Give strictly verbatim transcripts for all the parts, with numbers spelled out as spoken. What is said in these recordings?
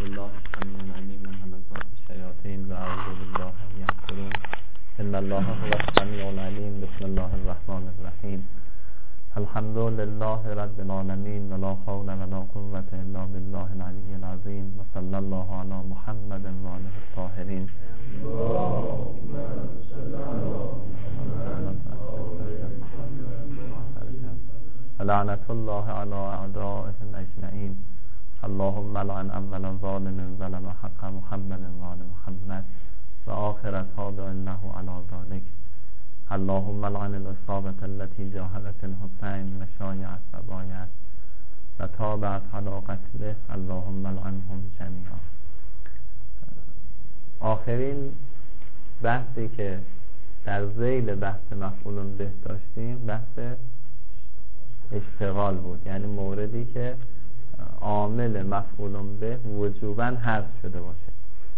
بالله السميع العليم من همزات الشياطين وأعوذ بالله أن يحضرون إن الله هو السميع العليم بسم الله الرحمن الرحيم الحمد لله رب العالمين ولا حول ولا قوة إلا بالله العلي العظيم وصلى الله على محمد وآله الطاهرين اللهم صل على محمد لعنة الله على أعدائهم أجمعين اللهم لعن أول ظالم ظلم حق محمد وآل محمد وآخر تابع له على ذلك اللهم لعن الإصابة التي جاهدت الحسين وشايعت وبايعت وتابعت على قتله اللهم لعنهم جميعا. آخرین بحثی که در ذیل بحث مفعول به داشتیم بحث اشتغال بود، یعنی موردی که عامل مفعول به وجوباً حذف شده باشه.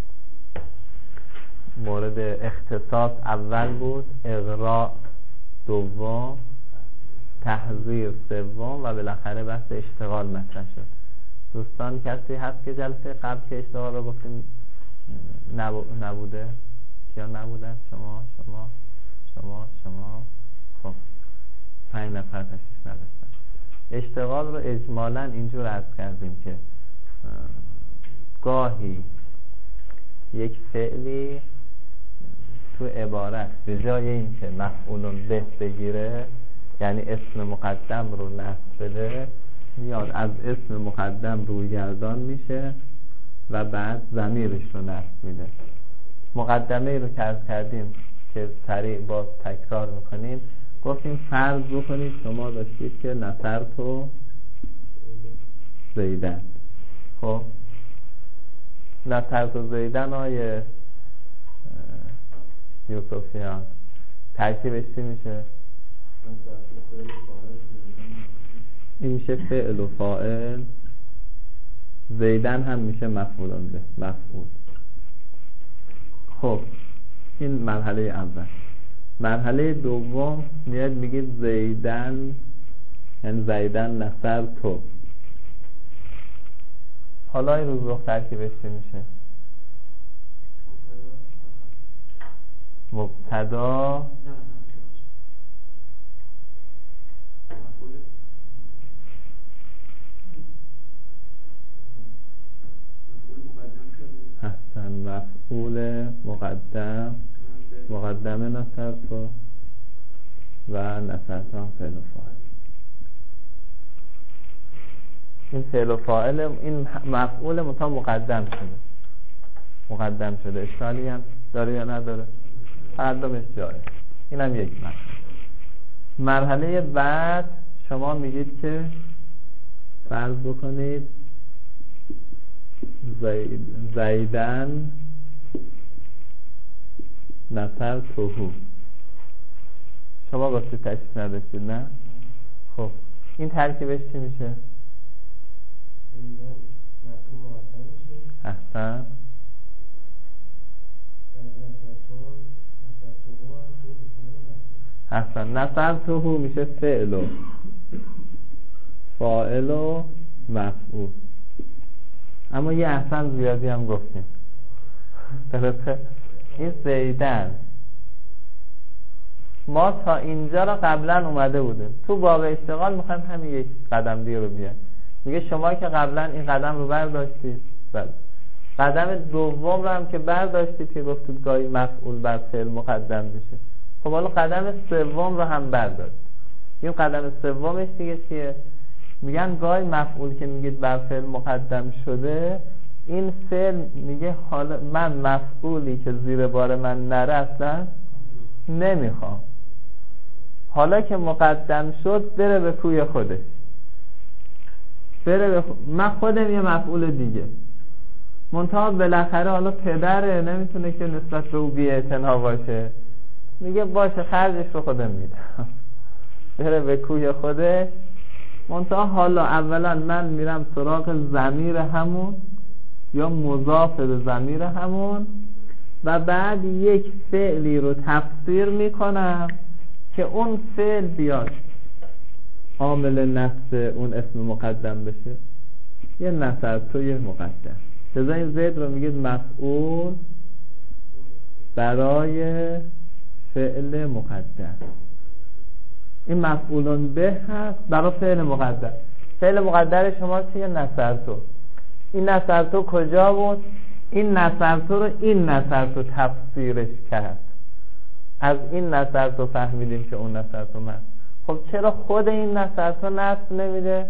مورد اختصاص اول بود، اغراء دوم، تحذیر سوم و بالاخره بحث اشتغال مطرح شد. دوستان کسی هست که جلسه قبل که اشتغال رو گفتیم نبوده؟ کیا نبودن؟ شما شما شما شما خب پنج نفر تشریف نداشتن. اشتغال رو اجمالاً اینجور عرض کردیم که گاهی یک فعلی تو عبارت به جای این که مفعول به بگیره، یعنی اسم مقدم رو نصب بده، میاد از اسم مقدم رویگردان میشه و بعد ضمیرش رو نصب میده. مقدمه رو که عرض کردیم که سریع باز تکرار میکنیم، گفتیم فرض بکنید شما داشتید که نصرت زیدن. خب نصرت زیدن آیه یوسفیان ترکیبش چی میشه؟ این میشه فعل و فاعل، زیدن هم میشه مفعول به مفعول. خب این مرحله اول. مرحله دوم میاد میگه زیدن، یعنی زیدن نصر تو. حالا این روز ترکیبش چی میشه؟ مبتدا حسن مفعول مقدم مقدم نصر تو و نصر تو هم فعل و فاعل. این فعل و فاعل، این مفعول متا مقدم شده مقدم شده اشکالی هم داره یا نداره؟ تقدمش جایه. این هم یک مرحله. مرحله بعد شما میگید که فرض بکنید زید زیدن نصر توهو. شما گفتی تشریف نداشتید نه؟ خب این ترکیبش چی میشه؟ احسن. احسن. نصر توهو میشه فعل و فاعل و مفعول. اما یه احسن زیادی هم گفتیم. درسته؟ این زیدن ما تا اینجا را قبلا اومده بودیم تو باب اشتغال، میخوایم همین یک قدم دیگه رو بیایم. میگه شما که قبلا این قدم رو برداشتید، بله. قدم دوم رو هم که برداشتید که گفتید گاهی مفعول بر فعل مقدم بشه. خب حالا قدم سوم رو هم برداشت. این قدم سومش دیگه چیه؟ میگن گاهی مفعول که میگید بر فعل مقدم شده، این فعل میگه حالا من مفعولی که زیر بار من نره اصلا نمیخوام، حالا که مقدم شد بره به کوی خودش، بره به خود. من خودم یه مفعول دیگه، منتها بالاخره حالا پدره نمیتونه که نسبت به او بی اعتنا باشه، میگه باشه خرجش رو خودم میدم، بره به کوی خودش. منتها حالا اولا من میرم سراغ ضمیر همون یا مضاف به ضمیر همون و بعد یک فعلی رو تفسیر میکنم که اون فعل بیاد عامل نصب اون اسم مقدم بشه. یه نصب تو یه مقدم لذا این زید رو میگید مفعول برای فعل مقدر. این مفعولون به هست برای فعل مقدر. فعل مقدر شما چیه؟ نصرتو. این نصرتو کجا بود؟ این نصرتو رو این نصرتو تفسیرش کرد. از این نصرتو فهمیدیم که اون نصرتو من. خب چرا خود این نصرتو نصب نمیده؟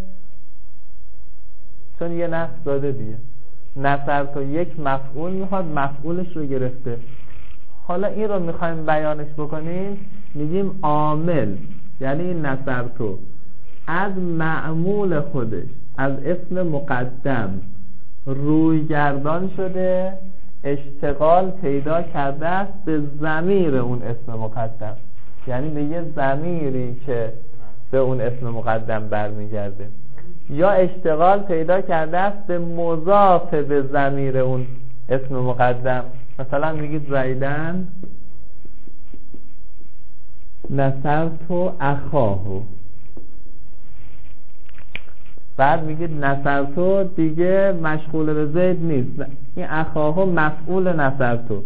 چون یه نصب داده دیگه. نصرتو یک مفعول میخواد، مفعولش رو گرفته. حالا این رو میخوایم بیانش بکنیم، میگیم عامل، یعنی این نصرتو از معمول خودش، از اسم مقدم روی گردان شده، اشتغال پیدا کرده است به ضمیر اون اسم مقدم، یعنی به یه ضمیری که به اون اسم مقدم برمیگرده، یا اشتغال پیدا کرده است به مضاف به ضمیر اون اسم مقدم. مثلا میگید زیدن نصرتو اخاهو، بعد میگید نصرتو دیگه مشغول به زید نیست، این اخاهو مفعول نصرتو.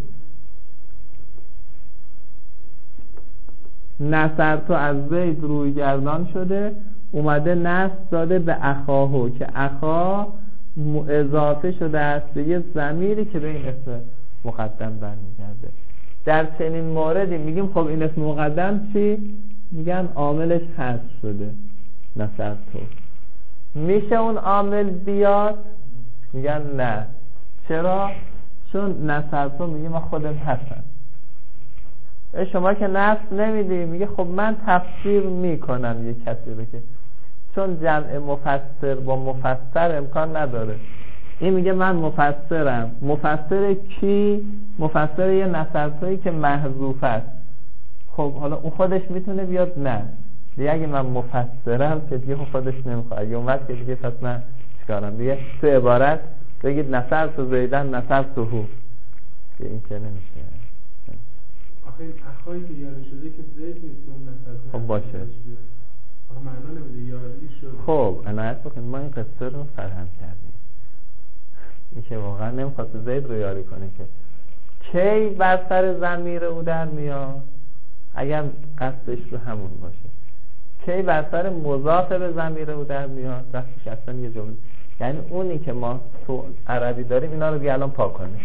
نصرتو از زید روی گردان شده، اومده نصب داده به اخاهو که اخا اضافه شده است به یه ضمیری که به این اسم مقدم برمیگرده. در چنین موردی میگیم خب این اسم مقدم چی؟ میگن عاملش حذف شده، نصرتو. میشه اون عامل بیاد؟ میگن نه. چرا؟ چون نصرتو میگه من خودم هستم. شما که نصب نمیدی، میگه خب من تفسیر میکنم یه کسی رو، که چون جمع مفسر با مفسر امکان نداره. این میگه من مفسرم. مفسر کی؟ مفسر یه نصرتویی که محذوف است. خب حالا اون خودش میتونه بیاد؟ نه دیگه. اگه من مفسرم که دیگه خودش نمیخواد، اگه اومد که دیگه پس من چیکارم دیگه؟ سه عبارت بگید نصرت زیدن نصرت هو، که این که نمیشه. آخه این اخایی که یاری شده که زید نیست اون نصرت. خب باشه. آخه معنا نمیده یاری شده. خب عنایت بکنید، ما این قصه رو فرهم کردیم. این که واقعا نمیخواست زید رو یاری کنه که کی بر سر ضمیر او در میاد، اگر قصدش رو همون باشه. کی بر سر مضاف به ضمیر او در میاد، وقتی اصلا یه جمله، یعنی اونی که ما تو عربی داریم اینا رو دیگه الان پاک کنیم.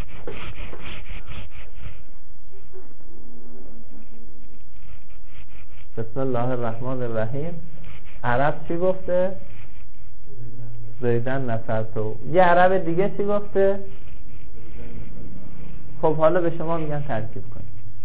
بسم الله الرحمن الرحیم. عرب چی گفته؟ زیدن نصرتو. یه عرب دیگه چی گفته؟ خب حالا به شما میگن ترکیب کنید.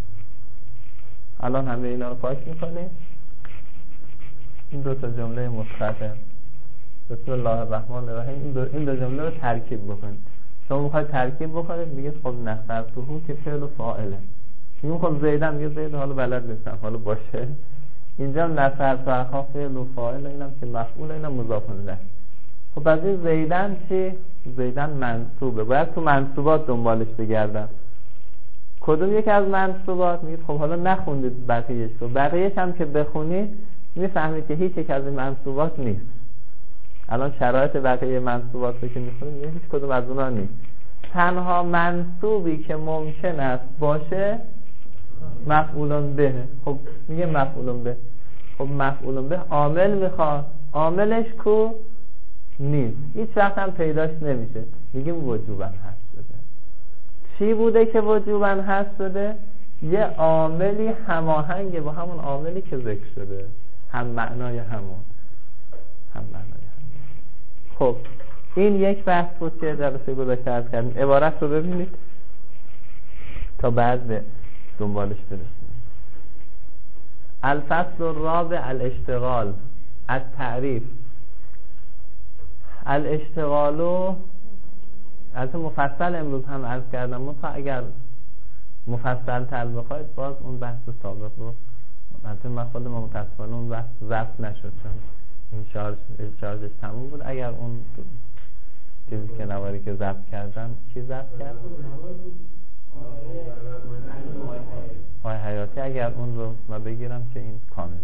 الان همه اینا رو پاک میکنید. این دو تا جمله مثبته، بسم الله الرحمن الرحیم، این دو, این دو جمله رو ترکیب بکنید. شما میخواید ترکیب بکنید، میگه خب نصرتو که فعل و فاعله. میگم خب زیدن، میگه زید حالا بلد نیستم، حالا باشه. اینجا نصرتو اخا فعل و فاعل، اینم که مفعول، اینم مضاف الیه. خب از این زیدن چی؟ زیدن منصوبه. باید تو منصوبات دنبالش بگردم. کدوم یکی از منصوبات؟ میگید خب حالا نخوندید بقیه‌اش رو، بقیه‌اش هم که بخونید میفهمید که هیچ یک از این منصوبات نیست. الان شرایط بقیه منصوبات رو که میخونید هیچ کدوم از اونها نیست. تنها منصوبی که ممکن است باشه مفعولون به. خب میگه مفعولون به. خب مفعولون به عامل میخواد، عاملش کو؟ نیست، هیچ وقت هم پیداش نمیشه. میگیم وجوباً حذف شده. چی بوده که وجوباً حذف شده؟ یه عاملی هماهنگ با همون عاملی که ذکر شده، هم معنای همون هم معنای همون. خب این یک بحث بود که جلسه گذشته عرض کردیم. عبارت رو ببینید تا بعد به دنبالش برسیم. الفصل الرابع الاشتغال. التعریف. الاشتغالو البته مفصل امروز هم عرض کردم، منتها اگر مفصل تر بخواید باز اون بحث سابق رو، البته من خودم متاسفانه اون بحث ضبط نشد چون این شارژ شارژش تموم بود. اگر اون چیزی که نواری که ضبط کردم کی ضبط کرد؟ پای حیاتی. اگر اون رو ما بگیرم که این کامل.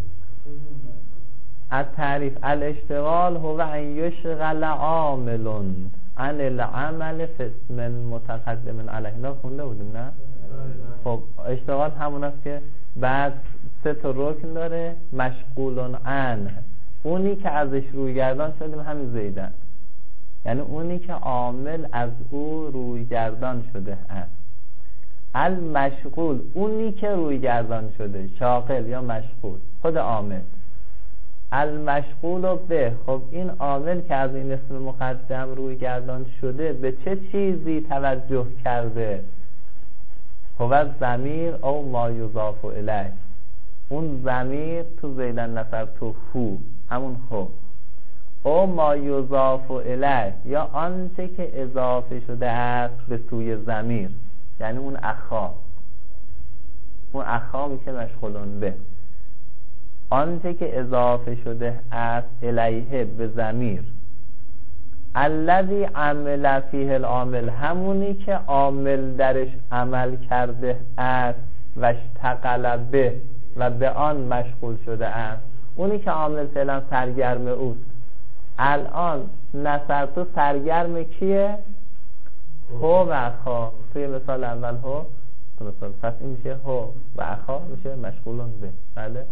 التعریف. الاشتغال هو ان یشغل عامل عن العمل فی اسم متقدم علیه. اینا خونده بودیم نه؟ خب اشتغال همون است که بعد سه تا رکن داره. مشغولون عن، اونی که ازش روی گردان شدیم همین زیدن، یعنی اونی که عامل از او روی گردان شده است. المشغول، اونی که روی گردان شده، شاغل یا مشغول، خود عامل. المشغول به، خب این عامل که از این اسم مقدم روی گردان شده به چه چیزی توجه کرده؟ هو ضمیر او ما یضاف الیه، اون ضمیر تو زیدن نصب تو هو، همون هو، او ما یضاف الیه یا آنچه که اضافه شده است به سوی ضمیر، یعنی اون اخا، اون اخا میشه مشغولون به. آنچه که اضافه شده است الیه به ضمیر. الذی عمل فیه العامل، همونی که عامل درش عمل کرده است و اشتغل به و به آن مشغول شده است، اونی که عامل فعلا سرگرم اوست. الان نصر تو سرگرم کیه؟ هو و اخا. توی مثال اول هو، تو مثال پس این میشه هو و اخا میشه مشغولون به. بله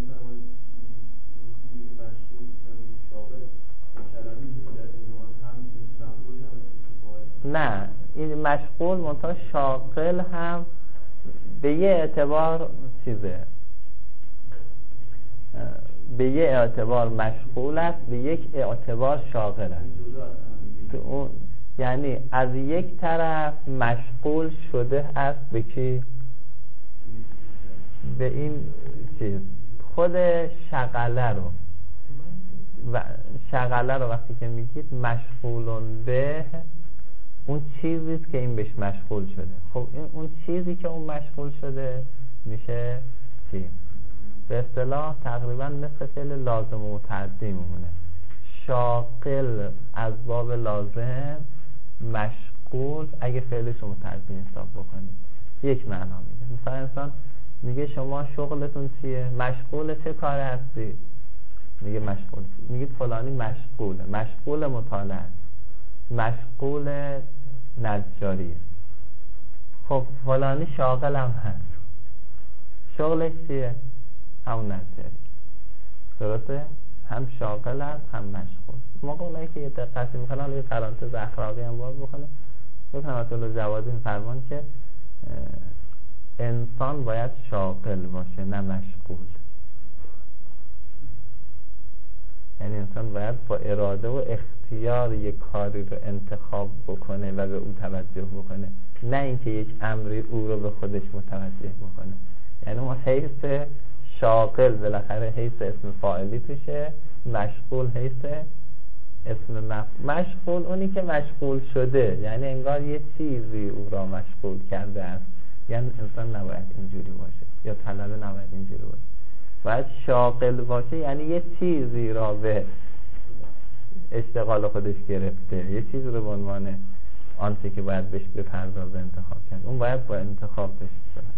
نه، این مشغول منتها شاغل هم به یه اعتبار چیزه، به یه اعتبار مشغول است، به یک اعتبار شاغل است. اون یعنی از یک طرف مشغول شده است به کی؟ به این چیز خود شغله رو، و شغله رو وقتی که میگید مشغولون به، اون چیزیست که این بهش مشغول شده. خب این اون چیزی که اون مشغول شده میشه چی؟ به اصطلاح تقریبا مثل فعل لازم و متعدی میمونه. شاغل از باب لازم، مشغول اگه فعلش رو متعدی حساب بکنید یک معنا میده. مثلا انسان میگه شما شغلتون چیه؟ مشغول چه کار هستید؟ میگه مشغول. میگید فلانی مشغوله، مشغول مطالعه، مشغول نجاریه. خب فلانی شاغل هم هست، شغلش چیه؟ همون نجاری. درسته؟ هم شاغل هست هم مشغول. موقع اونایی که یه دقتی میکنن یه پرانتز اخلاقی هم باز بکنه، میکنم اصلا جوادی فرمان که انسان باید شاغل باشه نه مشغول. یعنی انسان باید با اراده و اختیار یک کاری رو انتخاب بکنه و به او توجه بکنه، نه اینکه یک امری او رو به خودش متوجه بکنه. یعنی اون حیث شاغل بالاخره حیث اسم فاعلی توشه، مشغول حیث اسم مفعول. مشغول اونی که مشغول شده، یعنی انگار یه چیزی او را مشغول کرده است. یعنی انسان نباید اینجوری باشه، یا طلبه نباید اینجوری باشه، باید شاغل باشه، یعنی یه چیزی را به اشتغال خودش گرفته، یه چیزی رو به عنوان آنچه که باید بهش بپردازه انتخاب کرد. اون باید با انتخاب بهش بپردازه.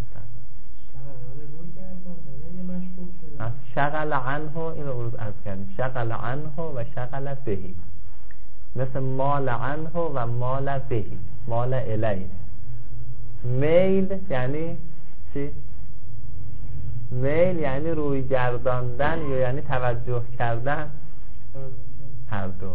شغل عنه، این رو روز عرض کردیم، شغل عنه و شغل بهی، مثل مال عنه و مال بهی، مال الیه. میل یعنی چی؟ میل یعنی روی گرداندن یا یعنی توجه کردن، هر دو.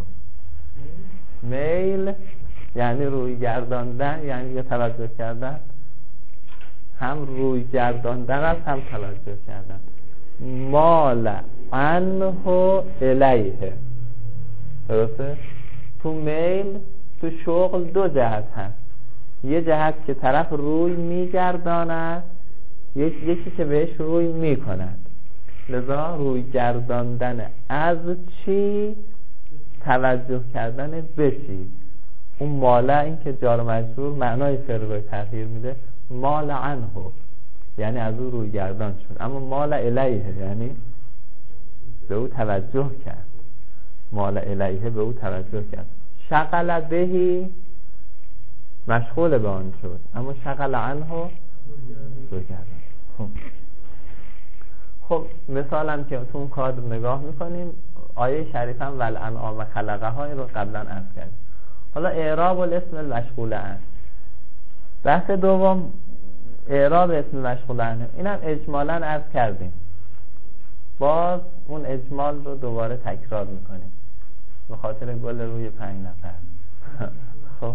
میل یعنی روی گرداندن یعنی یا توجه کردن، هم روی گرداندن است هم توجه کردن. مال عنه الیه، درسته؟ تو میل تو شغل دو جهت هست، یه جهت که طرف روی میگرداند، یکی که بهش روی میکند. لذا روی گرداندن از چی؟ توجه کردن به چی؟ اون ماله این که جار مجرور معنای فعل رو تغییر میده. مال عنه یعنی از او روی گردان شد، اما مال الیه یعنی به او توجه کرد. مال الیه به او توجه کرد. شغل بهی مشغول به آن شد، اما شغل عنه روی گردان. خب خب مثالم که تو اون کادر نگاه میکنیم، آیه شریف هم والانعام خلقها رو قبلا عرض کردیم. حالا اعراب الاسم المشغول عنه. بحث دوم اعراب اسم مشغول عنه، اینم اجمالاً عرض کردیم، باز اون اجمال رو دوباره تکرار میکنیم به خاطر گل روی پنج نفر. خب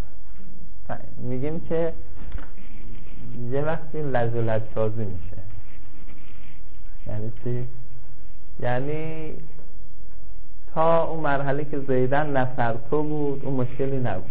میگیم که یه وقتی لجلت سازی میشه. یعنی چی؟ یعنی تا اون مرحله که زیدن نصر تو بود اون مشکلی نبود،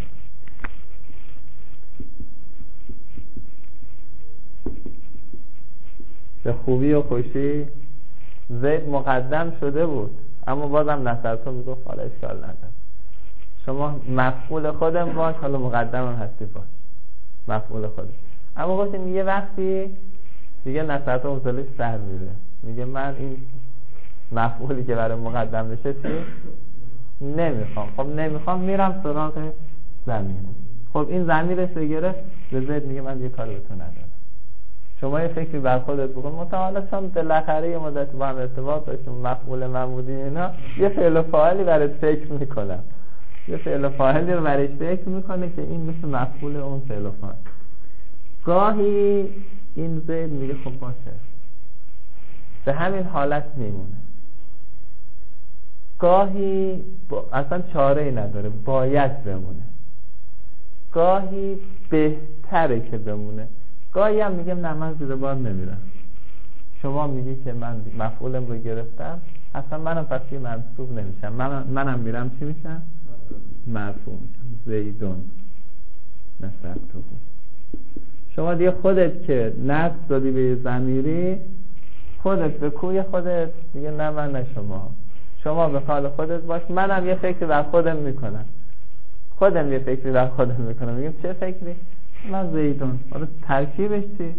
به خوبی و خوشی زید مقدم شده بود، اما بازم نصر تو میگفت حالا اشکال نداره، شما مفعول خودم باش، حالا مقدم هم هستی باش، مفعول خودم. اما گفتیم یه وقتی دیگه نصر تو مصالش سر میره، میگه من این مفعولی که برای مقدم بشه چی؟ نمیخوام. خب نمیخوام، میرم سراغ ضمیر. خب این ضمیرش رو گرفت، به زید میگه من یه کار به تو ندارم، شما یه فکری بر خودت بکن. متعالا چون بالاخره یه مدت با هم ارتباط داشتیم، مفعول معمودی اینا، یه فعل و فاعلی برات فکر میکنم، یه فعل و فاعلی رو برش فکر میکنه که این مثل مفعول اون فعل و فاعل. گاهی این زید میگه خب باشه، به همین حالت میمونه. گاهی با... اصلا چاره ای نداره، باید بمونه. گاهی بهتره که بمونه. گاهی هم میگم نه من زیر بار نمیرم، شما میگی که من مفعولم رو گرفتم، اصلا منم پس یه منصوب نمیشم، من منم میرم چی میشم؟ مرفوع میشم. زیدون نصرتو. شما دیگه خودت که نصب دادی به ضمیری، خودت به کوی خودت دیگه، نه من نه شما، شما به حال خودت باش، منم یه فکری بر خودم میکنم، خودم یه فکری بر خودم میکنم. میگم چه فکری؟ من زیدون. حالا ترکیبش چی؟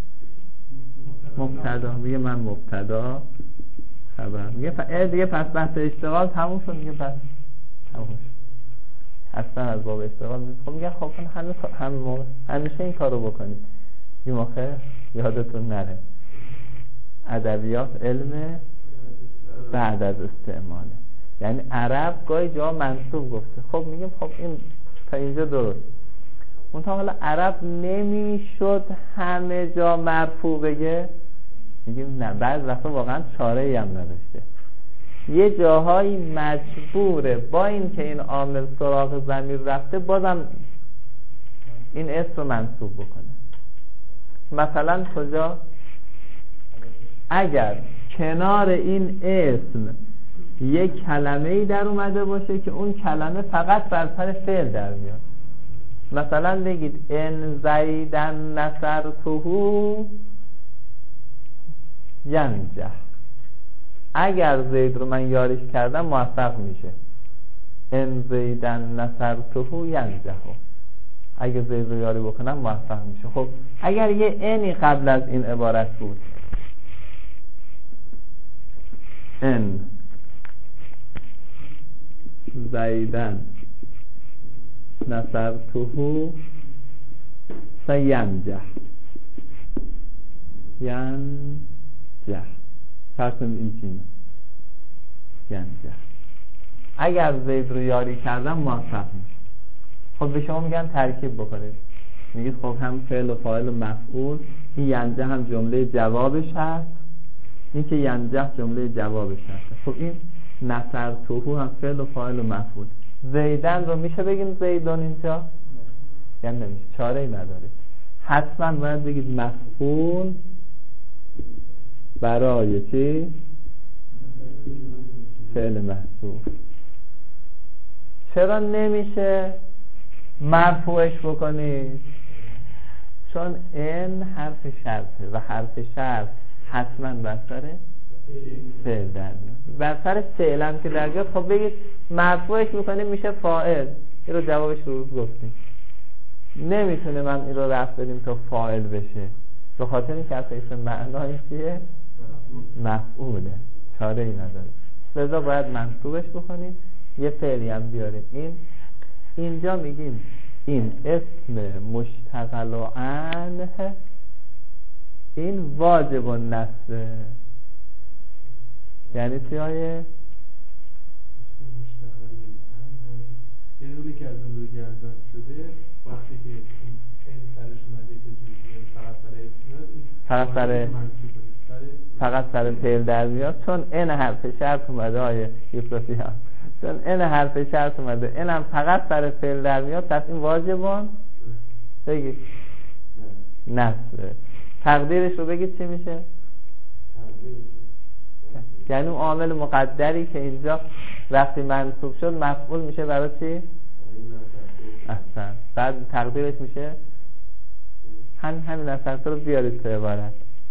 مبتدا. میگه من مبتدا خبر. میگه ف... دیگه پس بحث اشتغال تموم شد. میگه پس تموم شد، اصلا از باب اشتغال نیست. خب میگه خب همه هم موقع همیشه این کارو بکنید. این موقع یادتون نره ادبیات علم بعد از استعماله. یعنی عرب گاهی جا منصوب گفته. خب میگیم خب این تا اینجا درست. اون تا حالا عرب نمیشد همه جا مرفوع بگه؟ میگیم نه، بعض وقتا واقعا چاره ای هم نداشته، یه جاهایی مجبوره با این که این عامل سراغ ضمیر رفته بازم این اسم رو منصوب بکنه. مثلا کجا؟ اگر کنار این اسم یک کلمه‌ای در اومده باشه که اون کلمه فقط بر سر فعل در میاد. مثلا بگید ان زیدن نصرتهو ینجح، اگر زید رو من یاریش کردم موفق میشه. ان زیدن نصرتهو ینجح، اگر زید رو یاری بکنم موفق میشه. خب اگر یه انی قبل از این عبارت بود، ان زیدن نصرتهو سینجح، ینجح، فرق این چینه ینجح، اگر زید رو یاری کردم موفق میشه. خب به شما میگن ترکیب بکنید، میگید خب هم فعل و فاعل و مفعول، این ینجح هم جمله جوابش هست، این که ینجح جمله جوابش هست. خب این نصرتهو هم فعل و فاعل و مفعول. زیدن رو میشه بگیم زیدون اینجا؟ یعنی نمیشه، چاره ای نداره، حتما باید بگید مفعول برای چی؟ فعل محذوف. چرا نمیشه مرفوعش بکنید؟ چون این حرف شرطه و حرف شرط حتما بر سر فعل در میاد. بر سر فعل هم که در بیاد، خب بگید مرفوعش میکنیم میشه فاعل. این رو جوابش رو گفتیم، نمیتونه من این رو رفت بدیم تا فاعل بشه، به خاطر اینکه اساس معنای چیه؟ مفعوله، چاره ای نداره، لذا باید منصوبش بکنیم، یه فعلی هم بیاریم. این اینجا میگیم این اسم مشتغل و عنه، این واجب النصب. یعنی چی آیه؟ یعنی اونی که از اون رو برگردان شده وقتی که این سرش اومده که جوری فقط سر اسم میاد فقط سر فقط سر فعل در میاد، چون این حرف شرط اومده آیه یوسفی ها، چون این حرف شرط اومده این هم فقط سر فعل در میاد، پس این واجبان بگید نصبه. تقدیرش رو بگید چی میشه؟ یعنی اون عامل مقدری که اینجا وقتی منصوب شد مفعول میشه برای چی؟ احسن. بعد تقدیرش میشه همین همین اصلا رو بیارید تو عبارت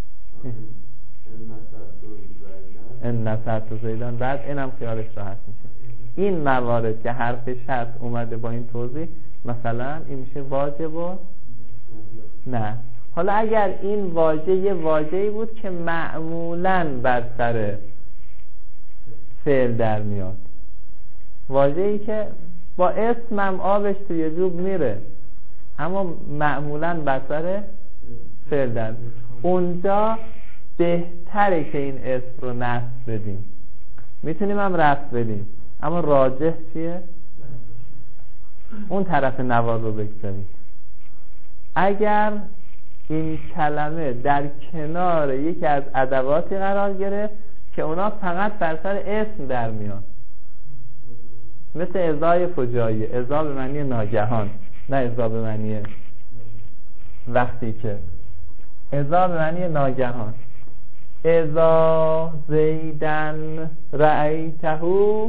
این نصرت و زیدان، بعد این هم خیالش راحت میشه. این موارد که حرف شرط اومده با این توضیح، مثلا این میشه واجب و نه. حالا اگر این واژه یه واژه‌ای بود که معمولاً بر سر فعل در میاد، واژه‌ای که با اسمم آبش توی جوب میره اما معمولاً بر سر فعل در میاد، اونجا بهتره که این اسم رو نصب بدیم. میتونیم هم رفع بدیم اما راجح چیه؟ اون طرف نوار رو بگذارید. اگر این کلمه در کنار یکی از ادواتی قرار گرفت که اونا فقط بر سر اسم در میان، مثل ازای فجایی، ازا به معنی ناگهان، نه ازا به معنی وقتی که، ازا به معنی ناگهان. ازا زیدن رأیتهو،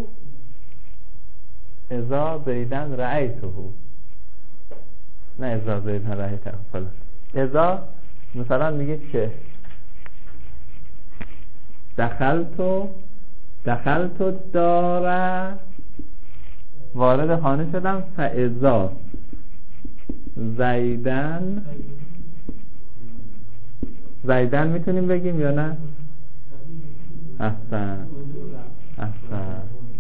ازا زیدن رأیتهو، نه ازا زیدن رأیتهو. فلان ازا مثلا میگید که دخلتو دخلتو داره، وارد خانه شدم، فاذا زیدن، زیدن میتونیم بگیم یا نه؟ احسن احسن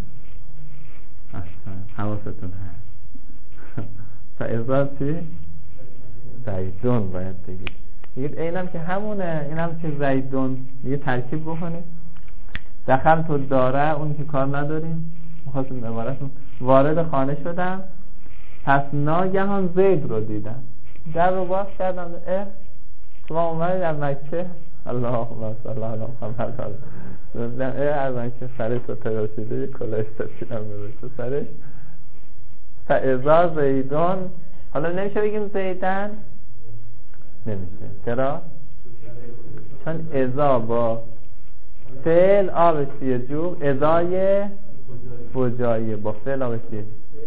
احسن حواستون هست. فاذا چی؟ زیدون باید بگید. میگید اینم که همونه، اینم که زیدون، میگه ترکیب بکنید. دخل تو داره، اون که کار نداریم، میخواستیم عبارتون وارد خانه شدم، پس ناگهان زید رو دیدم، در رو باز کردم، اه شما اومدید از مکه، اللهم صل علی محمد، دیدم اه از مکه سرش رو تراشیده، یک کلاه استفیدم ببرسه سرش. فاذا زیدون، حالا نمیشه بگیم زیدن، نمیشه. چرا؟ چون ازا با فعل آبشیه جو، ازای فجاییه با فعل آبشیه،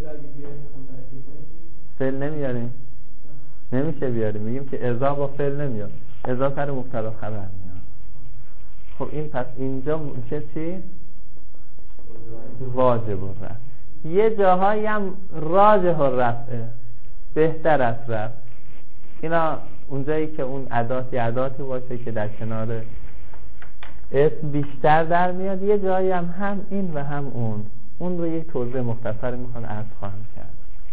فعل نمیاریم، نمیشه بیاریم، میگیم که ازا با فعل نمیاد، ازا سر مبتدا خبر میاد. خب این پس اینجا میشه چی؟ واجب الرفع. یه جاهایی هم راجح الرفعه، بهتر از رفع. اینا اونجایی که اون اداتی اداتی باشه که در کنار اسم بیشتر در میاد، یه جایی هم هم این و هم اون، اون رو یک توضیح مختصری میخوان عرض خواهم کرد.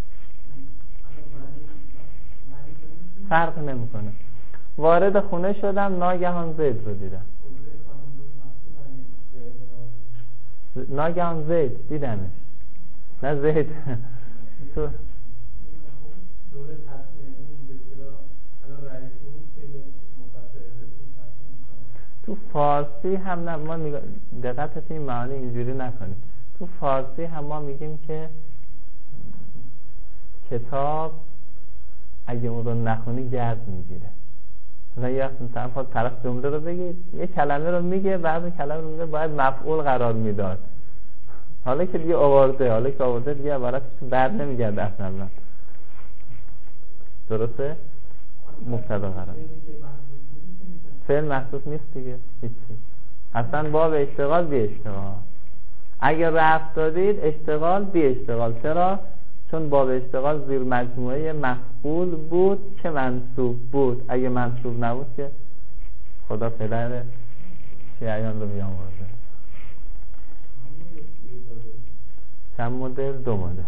فرق نمیکنه. وارد خونه شدم، ناگهان زید رو دیدم، ناگهان زید دیدمش، نه زید تو تو فارسی هم نه، ما میگم دقت این معانی اینجوری نکنید. تو فارسی هم ما میگیم که کتاب اگه اون رو نخونی گرد میگیره. و یا مثلا طرف جمله رو بگید، یه کلمه رو میگه، بعد کلمه رو میگه باید مفعول قرار میداد، حالا که دیگه آورده، حالا که آورده دیگه عبارتش بر نمیگرده اصلا. درسته؟ مبتدا قرار فعل محسوس نیست دیگه، هیچی. اصلا باب اشتغال بی اشتغال. اگر رفع دادید اشتغال بی اشتغال. چرا؟ چون باب اشتغال زیر مجموعه مفعول بود که منصوب بود. اگه منصوب نبود که خدا پدر شیعیان رو بیامرزه. چند مدل؟ دو مدل.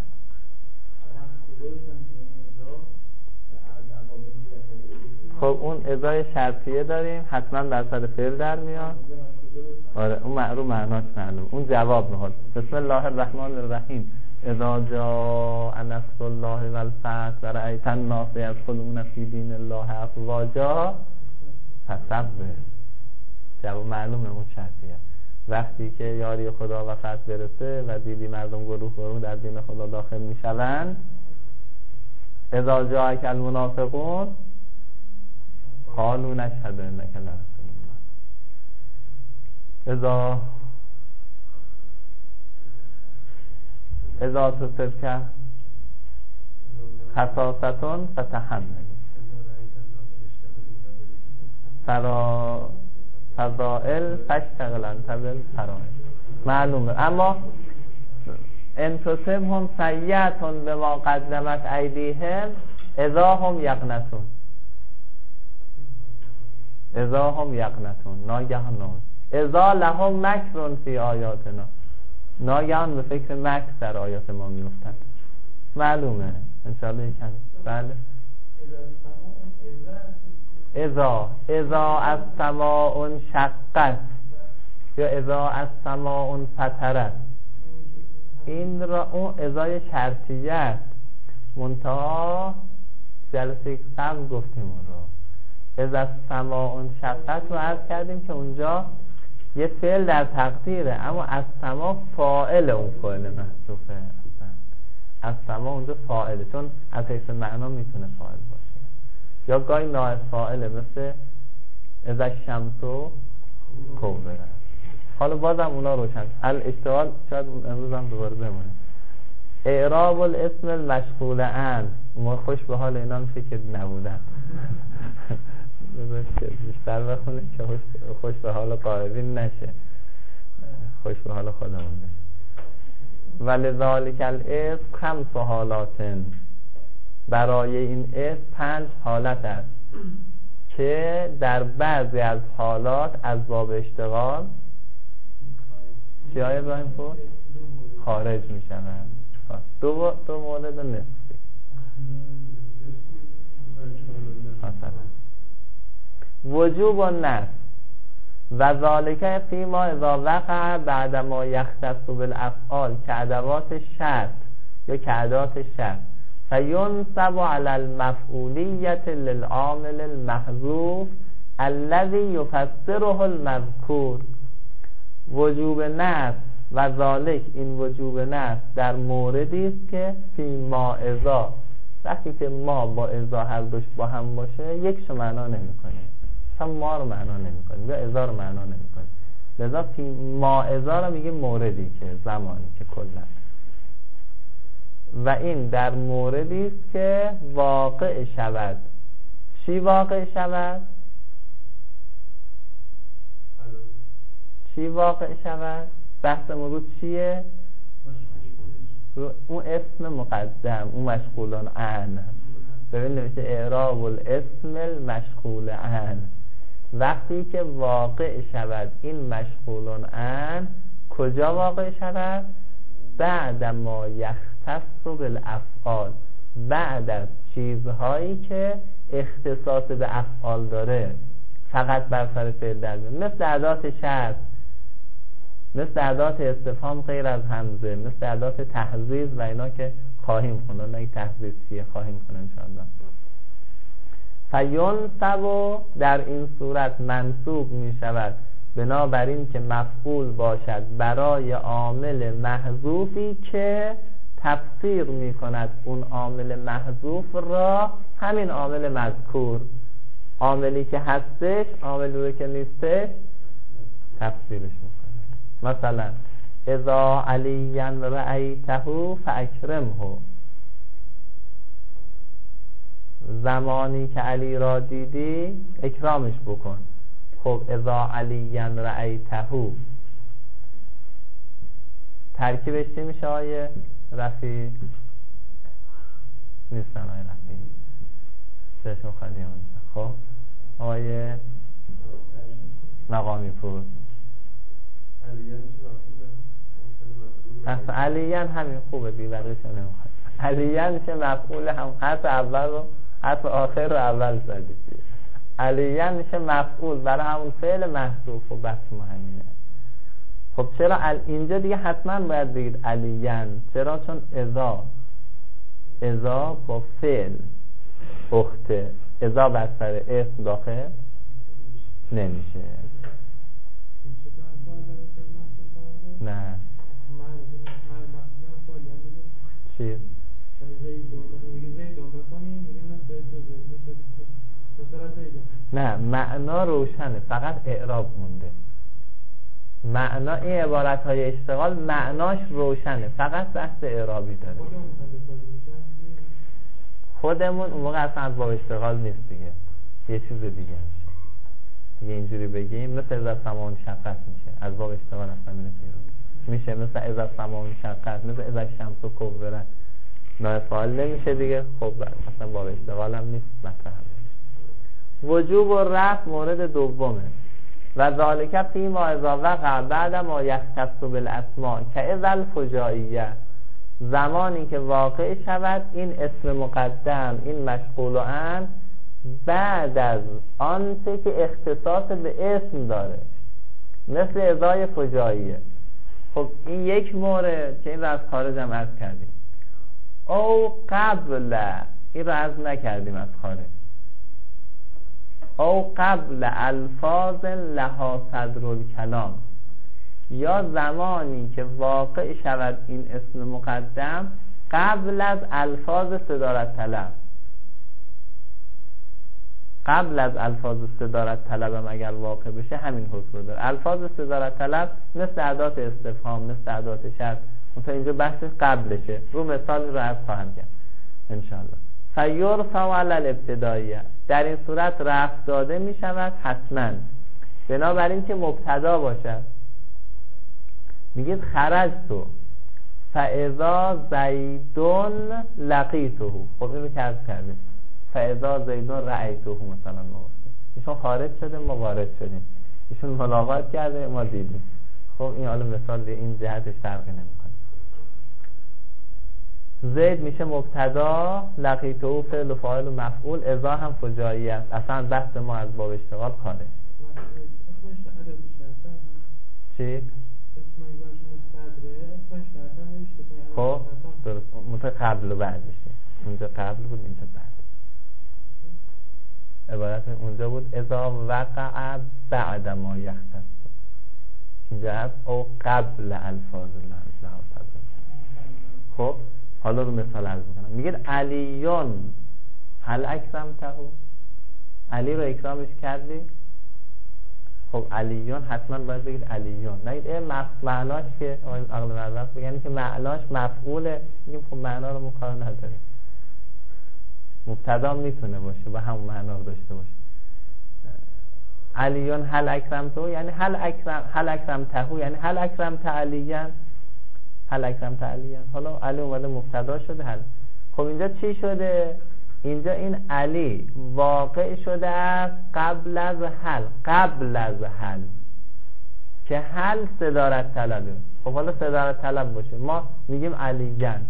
خب اون ازای شرطیه داریم، حتما در سر فعل در میاد. آره اون معروف معناش معلوم. اون جواب میخواد. بسم الله الرحمن الرحیم اذا جاء نصر الله والفتح و رأیت الناس یدخلون فی دین الله افواجا فسبح. جواب معلومه اون شرطیه. وقتی که یاری خدا و فتح برسه و دیدی مردم گروه گروه در دین خدا داخل میشوند، اذا جاءک المنافقون قالوا نشهد انک لرسول الله. اذا اذا تصبک خصاصتون فتحمل فرا فضائل فشتغلن تبل فرائل. معلومه. اما ان تصبهم سیئة بما قدمت ایدیهم اذا هم یقنطون. اذا هم یقنطون ناگهان. اذا لهم مکر فی آیاتنا، ناگهان به فکر مکر در آیات ما میفتن. معلومه انشاءالله یکم. بله. اذا اذا از سماء شقت یا اذا از سماء فطرت، این را اون ازای شرطیه است. منتها جلسه قبل گفتیم اون رو اذا از سماء شقت رو عرض کردیم که اونجا یه فعل در تقدیره، اما از سما فاعل اون فاعل محذوفه. از سما اونجا فاعله، چون از حیث معنا میتونه فاعل باشه یا گاهی نائب فاعله، مثل اذا الشمس کورت. حالا بازم اونا روشن. الاشتغال شاید امروز هم دوباره بمونه. اعراب الاسم المشغول عن، ما خوش به حال اینا میشه که نبودن. بیشتر بخونه که خوش به حال قائبین نشه، خوش به حال خودمون نشه. ولذالک الاسم خمس حالاتن، برای این اسم پنج حالت است که در بعضی از حالات از باب اشتغال چی های ابراهیم پور خارج می شود. دو, دو مورد نصفی وجوب و نصف و ذالک فیما اذا وقع بعد ما یختص بالافعال که ادوات شرط یا که ادوات شرط فینصب علی المفعولیت للعامل المحذوف الذي یفسره المذکور. وجوب نصب و ذالک، این وجوب نصب در موردی است که فی ما اذا، وقتی که ما با اذا هر دوش با هم باشه یکشو معنا نمی‌کنه، هم ما رو معنا نمی‌کنه یا اذا رو معنا نمی‌کنه. لذا فی ما اذا رو میگه موردی که زمانی که کلا، و این در موردی است که واقع شود. چی واقع شود؟ چی واقع شود؟ بحث موضوع چیه؟ اون اسم مقدم، اون مشغولان عن. ببین نوشته اعراب الاسم المشغول عن، وقتی که واقع شود این مشغولان عن. کجا واقع شود؟ بعد ما یختص بالافعال، بعد از چیزهایی که اختصاص به افعال داره، فقط بر سر فعل در میاد، مثل ادات شرط، مثل ادات استفهام غیر از همزه، مثل ادات تحذیز و اینا که خواهیم خوندن. اگه تحذیز چیه خواهیم خوندن انشاءالله. فینصب، در این صورت منصوب می شود بنابراین که مفعول باشد برای عامل محذوفی که تفسیر می کند اون عامل محذوف را همین عامل مذکور. عاملی که هستش، عاملی رو که نیستش تفسیرش می کنه. مثلا اذا علیا رأیته فاکرمه، زمانی که علی را دیدی اکرامش بکن. خب اذا علیا رأیته ترکیبش چی میشه آیه رفی؟ نیستن آیه رفی سهشون خواهدیم اونجا. خب آیه مقامی پور اصلا علیان همین خوبه دیگرش نمیخواد. علیان میشه مفعول، هم حرف اول رو حرف آخر رو اول زدید. علیان میشه مفعول برای همون فعل محذوف و بس همینه. خب چرا ال... اینجا دیگه حتما باید بگید علیین. چرا؟ چون اذا اذا با فعل اخته، اذا بر سر اسم داخل نمیشه. نه چی؟ نه معنا روشنه، فقط اعراب مونده. معنا این عبارت های اشتغال معناش روشنه، فقط بحث اعرابی داره. خودمون اون موقع اصلا از باب اشتغال نیست دیگه، یه چیز دیگه میشه. دیگه اینجوری بگیم مثل اذا سماع شقت میشه، از باب اشتغال اصلا میره بیرون. میشه مثل اذا سماع شقت، مثل اذا شمس و کبره، نایب فاعل نمیشه دیگه. خب اصلا باب اشتغال هم نیست مطرح. وجوب و رفع مورد دومه. و ذالک فی ما اذا وقع بعد ما یختص بالاسماء کاذا الفجائیه، زمانی که واقع شود این اسم مقدم، این مشغول و ان، بعد از آنچه که اختصاص به اسم داره، مثل ازای فجائیه. خب این یک مورد که این رو از خارج هم عرض کردیم. او قبل، این رو عرض نکردیم از خارج. او قبل الفاظ لها صدر الکلام، یا زمانی که واقع شود این اسم مقدم قبل از الفاظ صدارت طلب. قبل از الفاظ صدارت طلب هم اگر واقع بشه همین حکم رو داره. الفاظ صدارت طلب مثل ادات استفهام، مثل ادات شرط، مثلا اینجا بحث قبلشه. رو مثال رو عرض خواهم کرد انشاءالله. فیرفع علی الابتدائیه، در این صورت رفع داده می شود حتما، بنابراین که مبتدا باشد. میگید خرج تو فاذا زیدون لقیته، خب این رو که عرض کردیم. فاذا زیدون رأیته مثلا ما گفتیم ایشون خارج شده ما وارد شدیم، ایشون ملاقات کرده ما دیدیم. خب این حالا مثال به این جهتش فرقی نمیکنه. زید میشه مبتدا، لقیته فعل و فاعل و مفعول، اذا هم فجایی است. اصلا بحث ما از باب اشتغال خارج. چی؟ خب درست، مثل قبل و بعدشه. اونجا قبل بود اینجا بعد. عبارت اونجا بود اذا وقع بعد ما یختص، اینجا هست او قبل الفاظ لها صدر. خب حالا رو مثال عرض میکنم. میگید علیون هل اکرمتهو، علی رو اکرامش کردی؟ خب علیون حتما باید بگید علیون، نگید ای معناش که عقل مردم بگنی که معناش مفعوله. میگیم خب معنا رو مکار نداریم، مبتدا میتونه باشه با همون معنا رو داشته باشه. علیون هل اکرمتهو یعنی هل اکرم هل اکرمتهو یعنی هل اکرمت علیون، هل اکرمت علیون. حالا علی اومده مبتدا شده هل. خب اینجا چی شده؟ اینجا این علی واقع شده است قبل از هل، قبل از هل که هل صدارت طلبه. خب حالا صدارت طلب باشه ما میگیم علیین،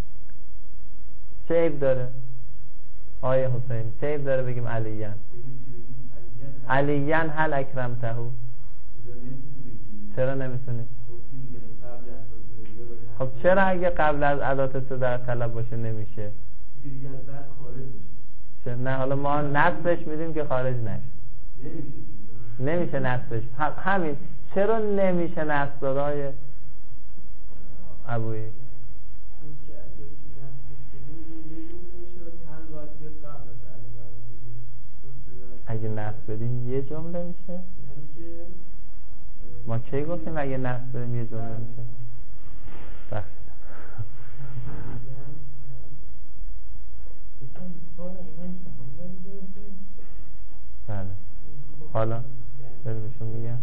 چه عیب داره؟ آیه حسین چه عیب داره بگیم علیین؟ علیین هل اکرمتهو. چرا نمیتونی؟ خب چرا اگه قبل از ادات صدارت طلب باشه نمیشه؟ چرا نه؟ حالا ما نصبش میدیم که خارج نشه. نمیشه نصبش. هم همین چرا نمیشه نصب دادای ابویی؟ اگه نصب بدیم یه جمله میشه؟ ما کی گفتیم اگه نصب بدیم یه جمله میشه؟ بخش بله. حالا برمیشون میگم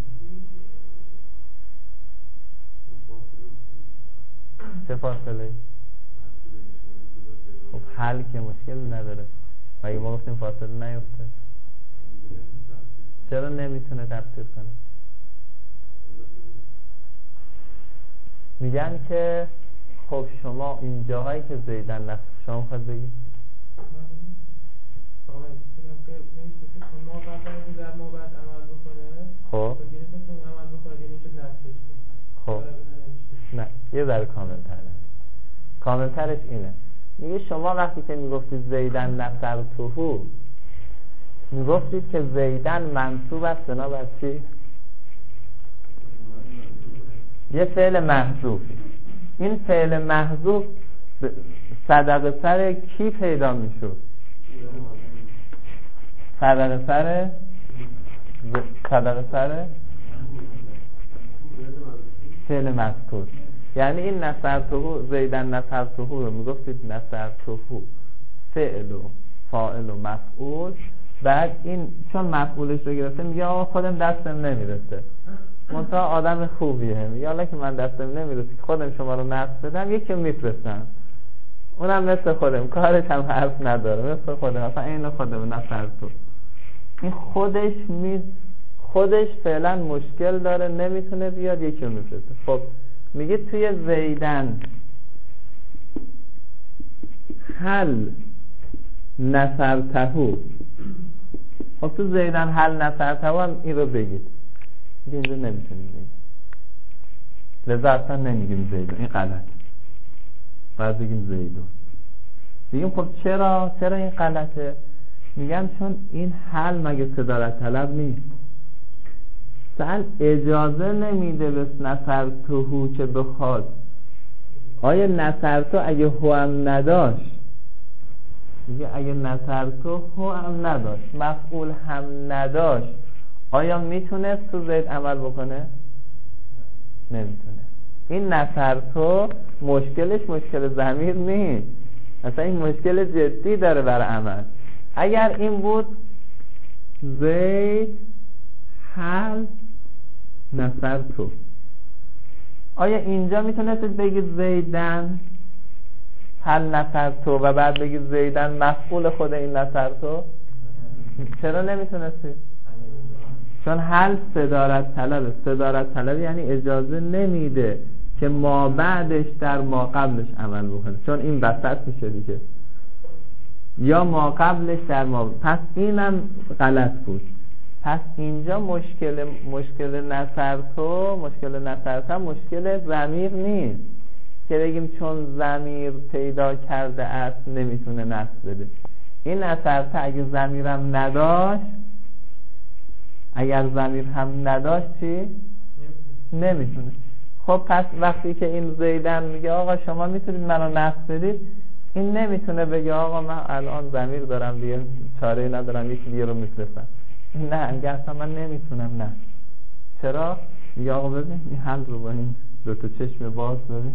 چه فاصله ای؟ خب حل که مشکل نداره، مگه ما گفتیم فاصله نیفته؟ چرا نمیتونه تفسیر کنه؟ میگن که خب شما این جاهایی که زیدن نفس شما خواهد بگید خب یه ذره کامل‌تر کامل‌ترش اینه، میگه شما وقتی که میگفتید زیدن نصرتهو میگفتید که زیدن منصوب است بنابر چی؟ یه فعل محذوف. این فعل محذوف صدقه سر کی پیدا میشد؟ صدقه سر صدقه سر فعل مذکور. یعنی این نصرتهو زیدن نصرتهو رو میگفتید نصرتهو فعل و فاعل و مفعول، بعد این چون مفعولش رو گرفته میگه آقا خودم دستم نمیرسه، منتها آدم خوبیه، میگه حالا که من دستم نمیرسه که خودم شما رو نصب بدم یکی میفرستم، اونم مثل خودم کارش هم حرف نداره، مثل خودم اصلا این خودم نصرتهو. این خودش می خودش فعلا مشکل داره نمیتونه بیاد یکی رو میفرسته. خب میگه توی زیدن هل نصرتهو، خب تو زیدن هل نصرتهو هم این رو بگید، میگه اینجا نمیتونیم بگید، لذا اصلا نمیگیم زیدون، این غلط، باید بگیم زیدون. میگیم خب چرا چرا این غلطه؟ میگم چون این حل مگه صدارت طلب نیست، سهل اجازه نمیده به نصرتهو که بخواد. آیا نصرتو اگه هو هم نداشت، میگه اگه نصرتو هو هم نداشت مفعول هم نداشت آیا میتونست تو زید عمل بکنه؟ نمیتونه. این نصرتو مشکلش مشکل ضمیر نیست، مثلا این مشکل جدی داره برای عمل. اگر این بود زید هل نصرتو، آیا اینجا میتونستید بگید زیدن هل نصرتو و بعد بگید زیدن مفعول خود این نصرتو؟ چرا نمیتونستید؟ چون هل صدارت طلبه. صدارت طلبه یعنی اجازه نمیده که ما بعدش در ما قبلش عمل بکنه، چون این وسط میشه دیگه، یا ما قبلش در ما. پس اینم غلط بود. پس اینجا مشکل مشکل نصرتو مشکل نصرتو مشکل ضمیر نیست که بگیم چون ضمیر پیدا کرده است نمیتونه نصب بده. این نصرتو اگه ضمیرم نداشت، اگر ضمیر هم نداشت چی؟ نمیتونه. خب پس وقتی که این زیدن میگه آقا شما میتونید منو نصب بدید، این نمیتونه بگه آقا من الان ضمیر دارم دیگه چاره ندارم یکی دیگه رو میفرستم. نه، اگه اصلا من نمیتونم. نه چرا؟ میگه آقا ببین این حل رو با این دو تا چشم باز ببین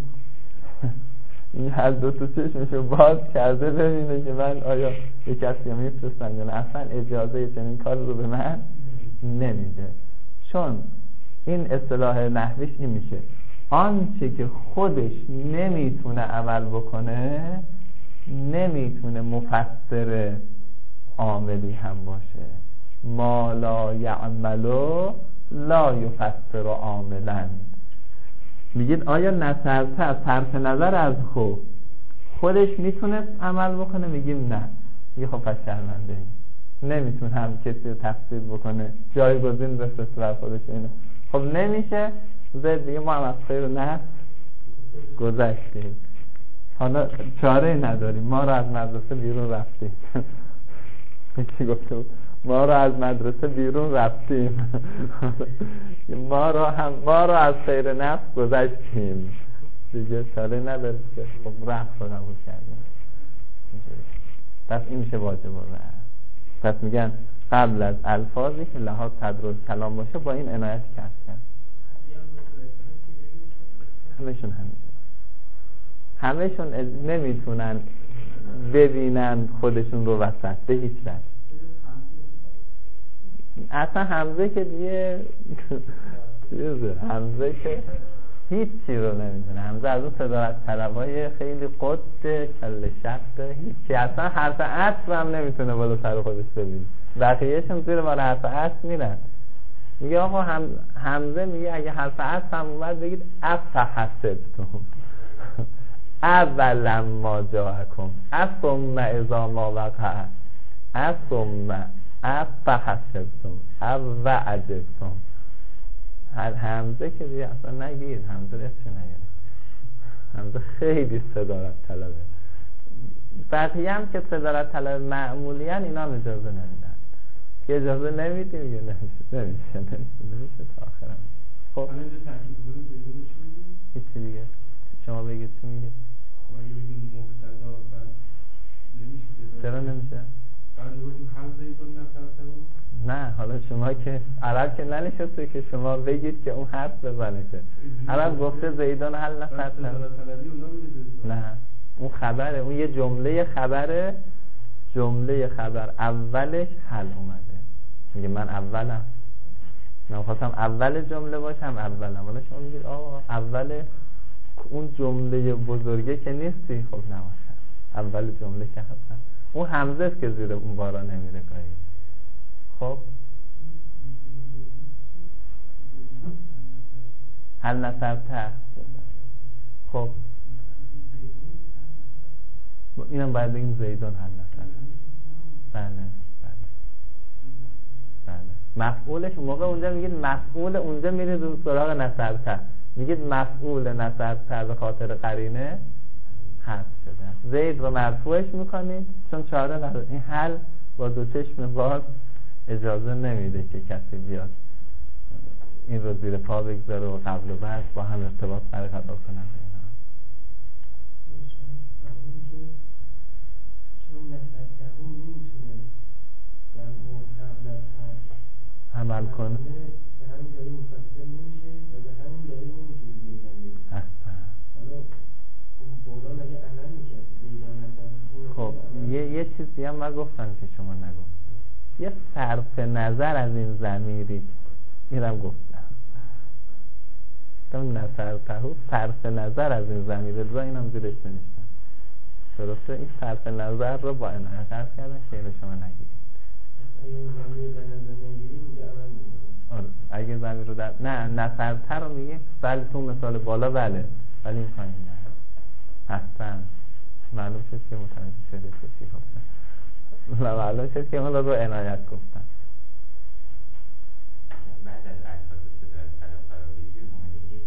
این حل دو تا چشمشو باز کرده ببینه که من آیا یک کسی رو میفرستم یا نه. اصلا اجازه چنین کار رو به من نمیده، چون این اصطلاح نحویش این میشه آنچه که خودش نمیتونه عمل بکنه نمیتونه مفسر عاملی هم باشه. ما لا یعملو لا یفسر عاملا. میگید آیا نصرته از طرف نظر از خود خودش میتونه عمل بکنه؟ میگیم نه. میگه خب پس شرمنده نمیتونه هم کسی رو تفسیر بکنه، جایگزین بفرسته بر خودش اینه. خب نمیشه. زید دیگه ما هم از خیر و نفس گذشتیم، حالا چاره نداریم، ما رو از مدرسه بیرون رفتیم چی گفته بود؟ ما رو از مدرسه بیرون رفتیم ما رو هم ما رو از خیر نفس گذشتیم دیگه، چاره نداریم که خب رفت رو قبول کردیم. پس این میشه واجب الرفع. پس میگن قبل از الفاظی که لحاظ تدریج کلام باشه با این عنایت کسب کرد. همشون همینجور همشون نمیتونن ببینن خودشون رو وسط به هیچ وجه. اصلا حمزه که دیگه حمزه که هیچ چی رو نمیتونه. حمزه از اون صدارت طلبای خیلی قد کل شق هیچی، اصلا حرف عطف هم نمیتونه بالا سر خودش ببینه. بقیهشون زیر ما حرف عطف میرن. میگه آقا هم حمزه میگه اگه حرف عطف هم اومد بگید افحسبتم اولا ما جاءکم ثم اذا ما وقع ثم افحسبتم او عجبتم. حمزه که دیگه اصلا نگیر، حمزه رفت چه نگیره. همزه خیلی صدارت طلبه. بقیه هم که صدارت طلب معمولی هن اینا هم اجازه نمیدن که اجازه نمیدی میگه نمیشه نمیشه نمیشه نمیشه تا آخرم. خب الان اینجا تحکیل بکنه زیدون چی میگه؟ هیچی دیگه شما بگید چی میگه؟ خب اگه بگیم مبتدا بعد نمیشه که چرا نمیشه؟ بعد بگیم هر زیدون نفرتمون. نه حالا شما که عرب که ننشسته که شما بگید که اون حرف بزنه که عرب گفته زیدان حل نفرتمون. نه اون خبره، اون یه جمله خبره، جمله خبر اولش حل اومده میگه من اولم، من خواستم اول جمله باشم اولم، ولی شما میگید آقا اول اون جمله بزرگه که نیستی. خب نباشم اول جمله که هستم، اون همزه است که زیر اون بارا نمیره گاهی. خب هل نصرته. خب اینم باید بگیم زیدان هل نصرته. بله بله بله مفعولش اون موقع اونجا میگید مفعول، اونجا میرید رو سراغ نصرته، میگید مفعول نصرته به خاطر قرینه حذف شده. زید رو مرفوعش میکنید چون چاره نداره. این حل با دو چشم باز اجازه نمیده که کسی بیاد این رو زیر پا بگذاره و قبل و بعد با هم ارتباط برقرار کنن. عمل کن خب یه یه چیزی هم من گفتم که شما نگفتید، یه صرف نظر از این ضمیری اینم گفتم تم نصرتهو، صرف نظر از این ضمیر رو اینم زیرش نوشتم. درسته این صرف نظر رو با عنایت عرض کردن شعر شما نگیرید. آره اگه ضمیر رو در نه نصرته رو میگه بله تو مثال بالا بله ولی این پایین نه هستن معلوم شد که متوجه شده که چی گفتن و معلوم شد که اون رو عنایت گفتن. بعد از اساس صدای طلب قرار بگیر اومده یک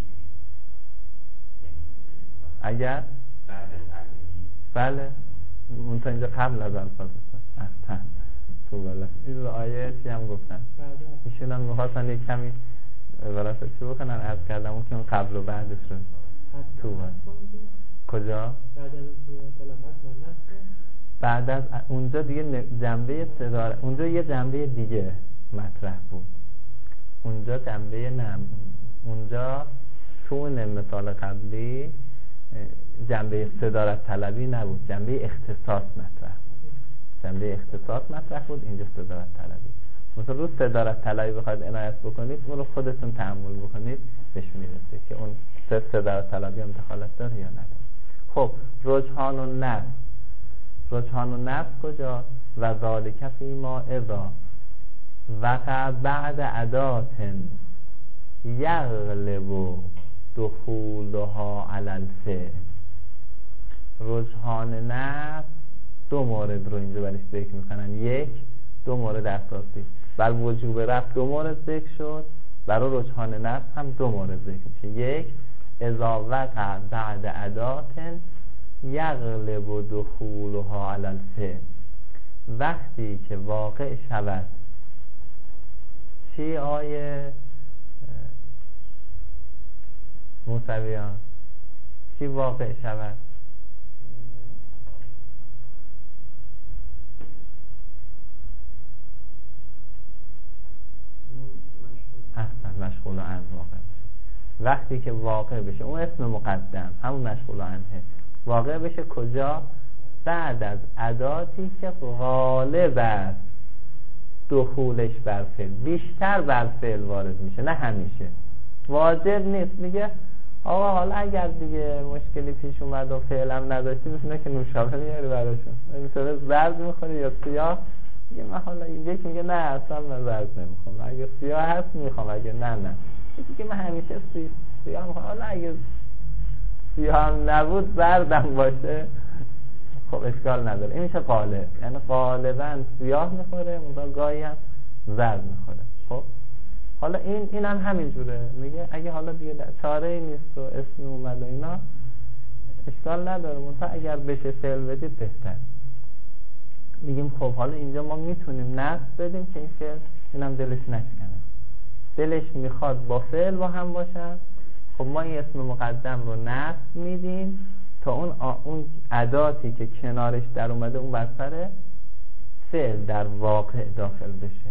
اگر بعد از علیمی بله منطقه اینجا قبل از اساس اصلا تو بالا این رو آیه چی هم گفتن ایشون هم میخواستن یک کمی براسه چی بکنن عرض کردم اون که اون قبل و بعدش رو تو بالا کجا؟ بعد از اونجا دیگه جنبه صداره، اونجا یه جنبه دیگه مطرح بود، اونجا جنبه نم اونجا تو مثال قبلی جنبه صدارت طلبی نبود، جنبه اختصاص مطرح بود، جنبه اختصاص مطرح بود، اینجا صدارت طلبی. مثلا رو صدارت طلبی بخواید عنایت بکنید اون رو خودتون تأمل بکنید بهش میرسه که اون صدارت طلبی هم دخالت داره یا نداره. خب رجحان و نفس، رجحان و نفس کجا؟ و ذالک فی ما اذا وقع بعد ادات یغلب دخولها علی الفعل. رجحان نفس دو مورد رو اینجا برش ذکر میکنن، یک دو مورد اساسی، بر وجوب رفع دو مورد ذکر شد، برای رجحان نفس هم دو مورد ذکر میشه. یک اذا وقع بعد ادات یغلب دخولها علی الفعل، وقتی که واقع شود چی آیه موسویان چی واقع شود؟ هستن مشغول عنه واقع بشه. وقتی که واقع بشه اون اسم مقدم همون مشغول عنه واقع بشه کجا؟ بعد از اداتی که غالب است دخولش بر فعل، بیشتر بر فعل وارد میشه، نه همیشه واجب نیست. میگه آقا حالا اگر دیگه مشکلی پیش اومد و فعلم نداشتی میتونه که نوشابه میاری براشون، مثلا زرد میخوری یا سیاه، میگه من حالا یکی میگه نه اصلا من زرد نمیخوام، اگه سیاه هست میخوام، اگه نه نه میگه من همیشه سی... سیاه میخوام، حالا اگه سیاه هم نبود زردم باشه خب اشکال نداره. این میشه قالب، یعنی غالبا سیاه میخوره مثلا گاهی هم زرد میخوره. خب حالا این این هم همین جوره، میگه اگه حالا دیگه چاره ای نیست و اسم اومد و اینا اشکال نداره، منتها اگر بشه فعل بدید بهتر. میگیم خب حالا اینجا ما میتونیم نصب بدیم که این فعل اینم دلش نشکنه، دلش میخواد با فعل با هم باشن. خب ما این اسم مقدم رو نصب میدیم تا اون اون اداتی که کنارش در اومده اون بر سر فعل در واقع داخل بشه.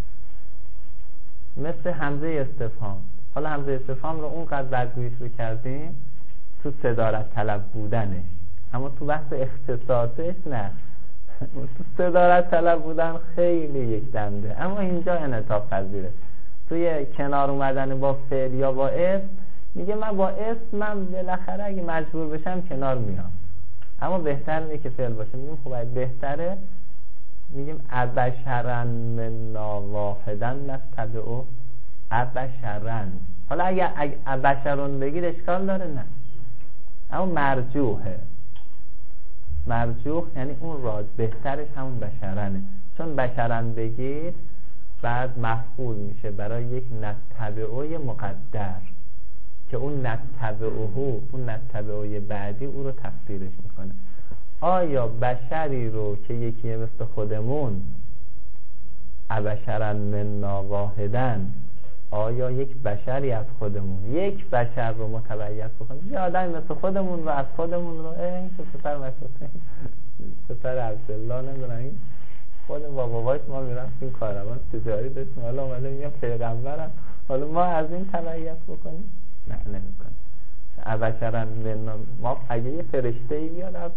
مثل همزه استفهام. حالا همزه استفهام رو اونقدر بدگوییش رو کردیم تو صدارت طلب بودنش، اما تو بحث اختصاصش نه. تو صدارت طلب بودن خیلی یک دنده، اما اینجا انعطاف پذیره. توی کنار اومدن با فعل یا با اسم میگه من با اسم من بالاخره اگه مجبور بشم کنار میام، اما بهتر اینه که فعل باشه. میگیم خب بهتره، میگیم ابشرن منا واحدن نستبعو ابشرن. حالا اگه ابشرون بگید اشکال داره؟ نه، اما مرجوحه. مرجوح یعنی اون راج بهترش همون بشرنه، چون بشرن بگید بعد مفعول میشه برای یک نتبعوی مقدر که اون نتبعوه اون نتبعوی بعدی او رو تفسیرش میکنه. آیا بشری رو که یکیه مثل خودمون ابشرن منا واحدن، آیا یک بشری از خودمون یک بشر رو متبعیت بکنیم، یه آدمی مثل خودمون رو از خودمون رو این که پسر مشروطه پسر عبدالله نمیدونم این خود با باباش ما میرفتیم کاروان تجاری داشتیم، حالا اومده میگم پیغمبرم، حالا ما از این تبعیت بکنیم؟ نه نمیکنیم. ابشرن منا، ما اگه یه فرشته ای بیاد از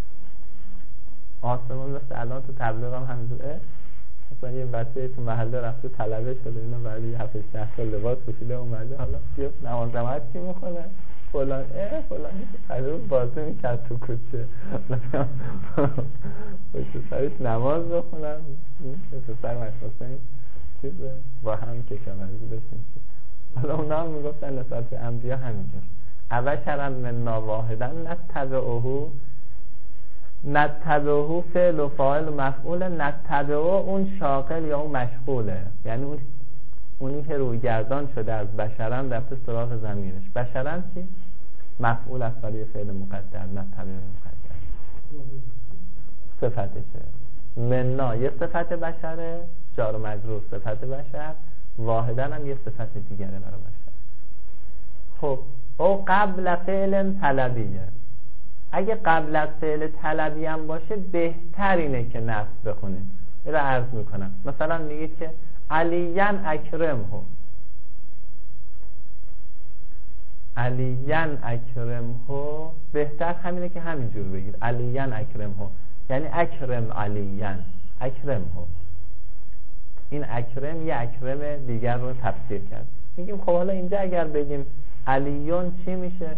آسمون مثل الان تو تبلیغ هم همینجوره، مثلا یه بچه تو محله رفته طلبه شده اینا، بعد یه هفت هشت سال لباس پوشیده اومده، حالا بیا نماز جماعت کی میخونه فلان اه فلانی که قرار بازی میکرد تو کوچه پشت سرش نماز بخونم تو سر مشخصه چیز با هم کشاورزی داشتیم. حالا اونا هم میگفتن نسبت به انبیا همینجور ابشرن منا واحدن نتبعوه. نتبعوه فعل و فاعل و مفعول. نتبعوه اون شاغل یا اون مشغوله، یعنی اون اونی که روی گردان شده از بشرن رفته سراغ ضمیرش. بشرن چی؟ مفعول است برای فعل مقدر. نتبعوه مقدر صفتشه. منا یه صفت بشره، جار و مجرور صفت بشر، واحدن هم یه صفت دیگره برای بشر. خب او قبل فعل طلبیه، اگه قبل از فعل طلبی هم باشه بهتر اینه که نصب بخونیم. این رو عرض میکنم. مثلا میگید که علیان اکرمه، علیان اکرمه، بهتر همینه که همینجور بگید علیان اکرمه، یعنی اکرم علیان، اکرمه. این اکرم یه اکرم دیگر رو تفسیر کرد. میگیم خب حالا اینجا اگر بگیم علیون چی میشه؟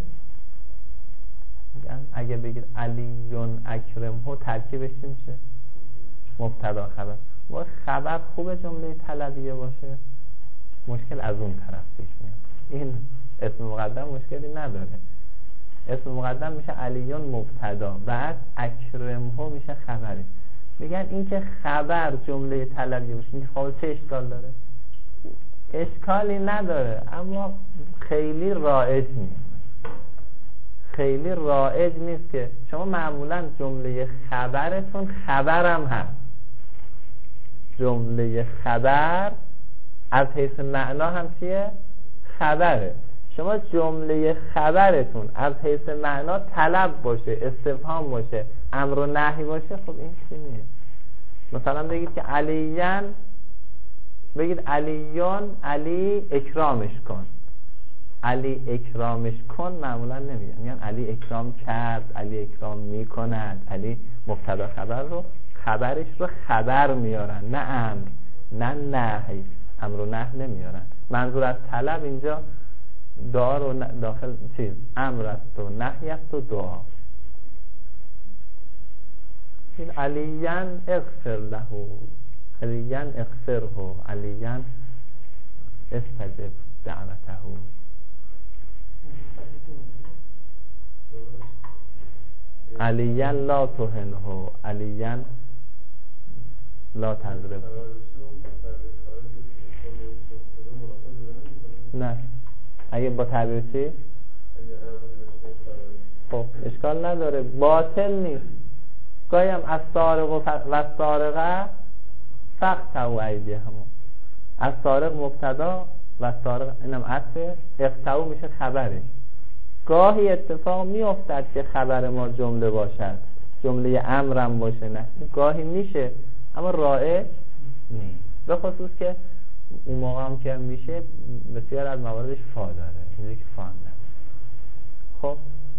اگه بگید علیون اکرمه ترکیبش چی میشه؟ مبتدا خبر. و خبر خوب جمله طلبیه باشه، مشکل از اون طرف پیش میاد. این اسم مقدم مشکلی نداره. اسم مقدم میشه علیون مبتدا، بعد اکرمه میشه خبره. میگن این که خبر جمله طلبیه باشه، میگه خب چه اشکال داره؟ اشکالی نداره، اما خیلی رایج نیست. خیلی رایج نیست که شما معمولا جمله خبرتون خبرم هست. جمله خبر از حیث معنا هم چیه؟ خبره. شما جمله خبرتون از حیث معنا طلب باشه، استفهام باشه، امر و نهی باشه، خب این چی نیست. مثلا بگید که علیان، بگید علیان علی اکرامش کن. علی اکرامش کن معمولا نمیگن، میگن علی اکرام کرد، علی اکرام میکند. علی مبتدا خبر رو خبرش رو خبر میارن، نه امر نه نهی. امر و نهی نمیارن. منظور از طلب اینجا دعا رو داخل چیز امر است و نهی است و دعا. این علیان اغفر له، علیان اغفره، علیان استجب دعوته. علیان لا تهنه، علیان لا تضرب. نه اگه با تعبیر چی؟ خب اشکال نداره، باطل نیست. گاهی هم از سارق و سارقه فقطعوا ایدیهم، از سارق مبتدا و سارق اینم عطف، اقطعوا میشه خبرش. گاهی اتفاق میافتد که خبر ما جمله باشد، جمله امرم باشه، نه گاهی میشه اما رائع نیست، به خصوص که اون موقع هم که میشه بسیار از مواردش فا داره، اینجا که فا نداره. خب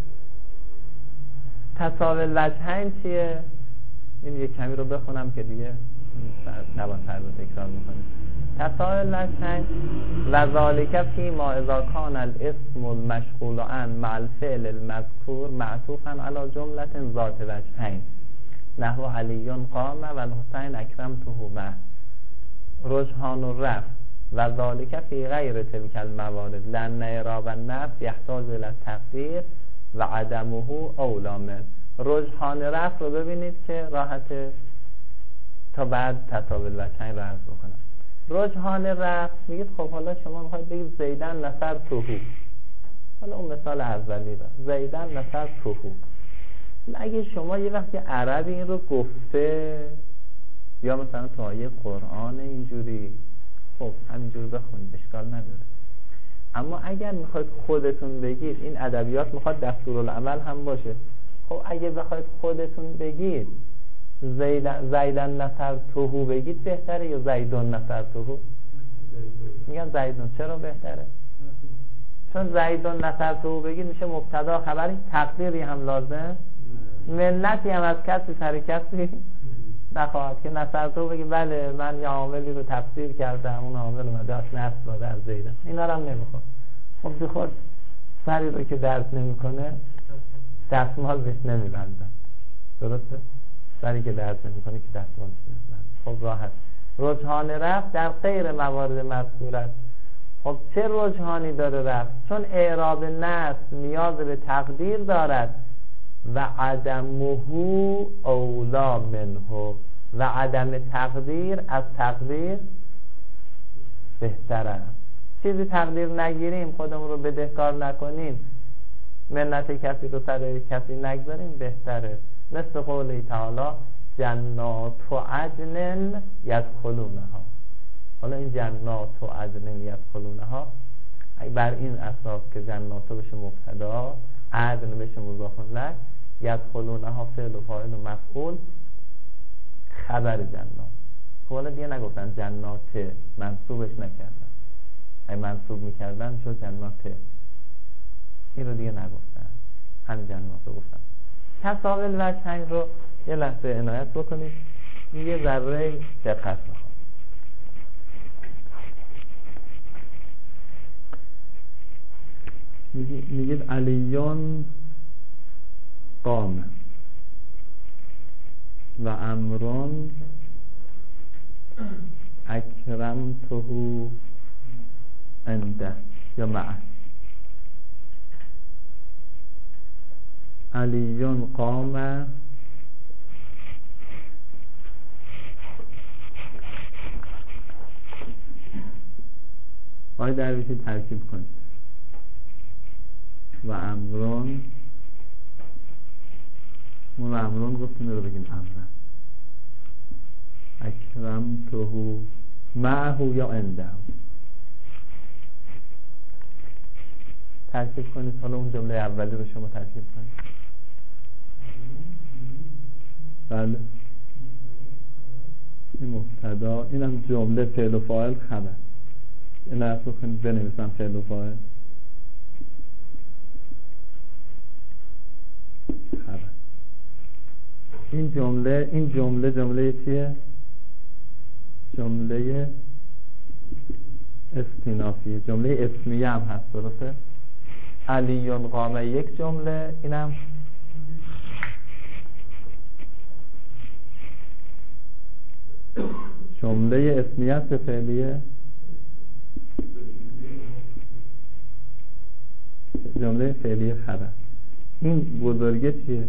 تساوی الوجهین چیه؟ این یه کمی رو بخونم که دیگه نباید هر رو تکرار میکنیم. تساوی الوجهین و ذالک فی ما اذا کان الاسم المشغول عن مع الفعل المذکور معطوفا علی جملة ذات وجهین نحو علی قام و الحسین اکرمته به رجحان الرفع و ذالک فی غیر تلک الموارد لأن اعراب النفس یحتاج الی التقدیر و عدمه اولی من. رجحان رفع رو ببینید که راحت تا بعد تساوی الوجهین رو عرض بکنم. رجحان رفع میگید خب حالا شما میخواید بگید زیدن نصر توهو، حالا اون مثال اولی رو زیدن نصر توهو، اگه شما یه وقتی عربی این رو گفته یا مثلا تو آیه قرآن اینجوری، خب همینجور بخونید اشکال نداره. اما اگر میخواید خودتون بگید، این ادبیات میخواد دستورالعمل هم باشه، خب اگه بخواید خودتون بگید زیدن, زیدن نصر توهو بگید بهتره یا زیدون نصر توهو؟ میگن زیدون. چرا بهتره؟ چون زیدون نصر توهو بگید میشه مبتدا خبری، تقدیری هم لازم، منتی هم از کسی سر کسی نخواهد که نصر توهو بگید بله من یه عاملی رو تفسیر کردم، اون عامل اومده از نصر داده از زیدن، اینا رو هم نمیخواد. خب بخواد سری رو که درس نمیکنه دستمال بهش نمیبندن، درسته؟ سری که درس نمیکنه که دستمال بهش نمیبندن. خب راحت. رجحان رفع در غیر موارد مذکور است. خب چه رجحانی داره رفع؟ چون اعراب نصب نیاز به تقدیر دارد و عدمه اولا منه، و عدم تقدیر از تقدیر بهتر است. چیزی تقدیر نگیریم، خودمون رو بدهکار نکنیم، منت کسی رو سر کسی نگذاریم، بهتره. مثل قوله تعالی جنات و عدن یدخلونها. حالا این جنات و عدن یدخلونها بر این اساس که جنات بشه مبتدا، عدن بشه مضاف الیه، یدخلونها فعل و فاعل و مفعول، خبر جنات. خب حالا دیگه نگفتن جنات، منصوبش نکردن، اگه منصوب میکردن شد جنات، این رو دیگه نگفتن، همین جنات رو گفتن. تساوی الوجهین رو یه لحظه عنایت بکنید، یه ذره دقت میخوام. میگید علیون قام و امرون اکرمته عنده یا معه. علیون قام آقای درویشی ترکیب کنید و امرون، ما و امرون گفتیم رو بگیم امرن، اکرمته معه یا عنده. ترکیب کنید. حالا اون جمله اولی رو شما ترکیب کنید. بله این مبتدا، اینم جمله فعل و فاعل خبر. این لحظه بکنید بنویسم فعل و فاعل خبر. این جمله این جمله جمله چیه؟ جمله استینافیه، جمله اسمیه هم هست، درسته؟ علیون قامه یک جمله، اینم جمله اسمیه است به فعلیه، جمله فعلیه خبر. این بزرگه چیه؟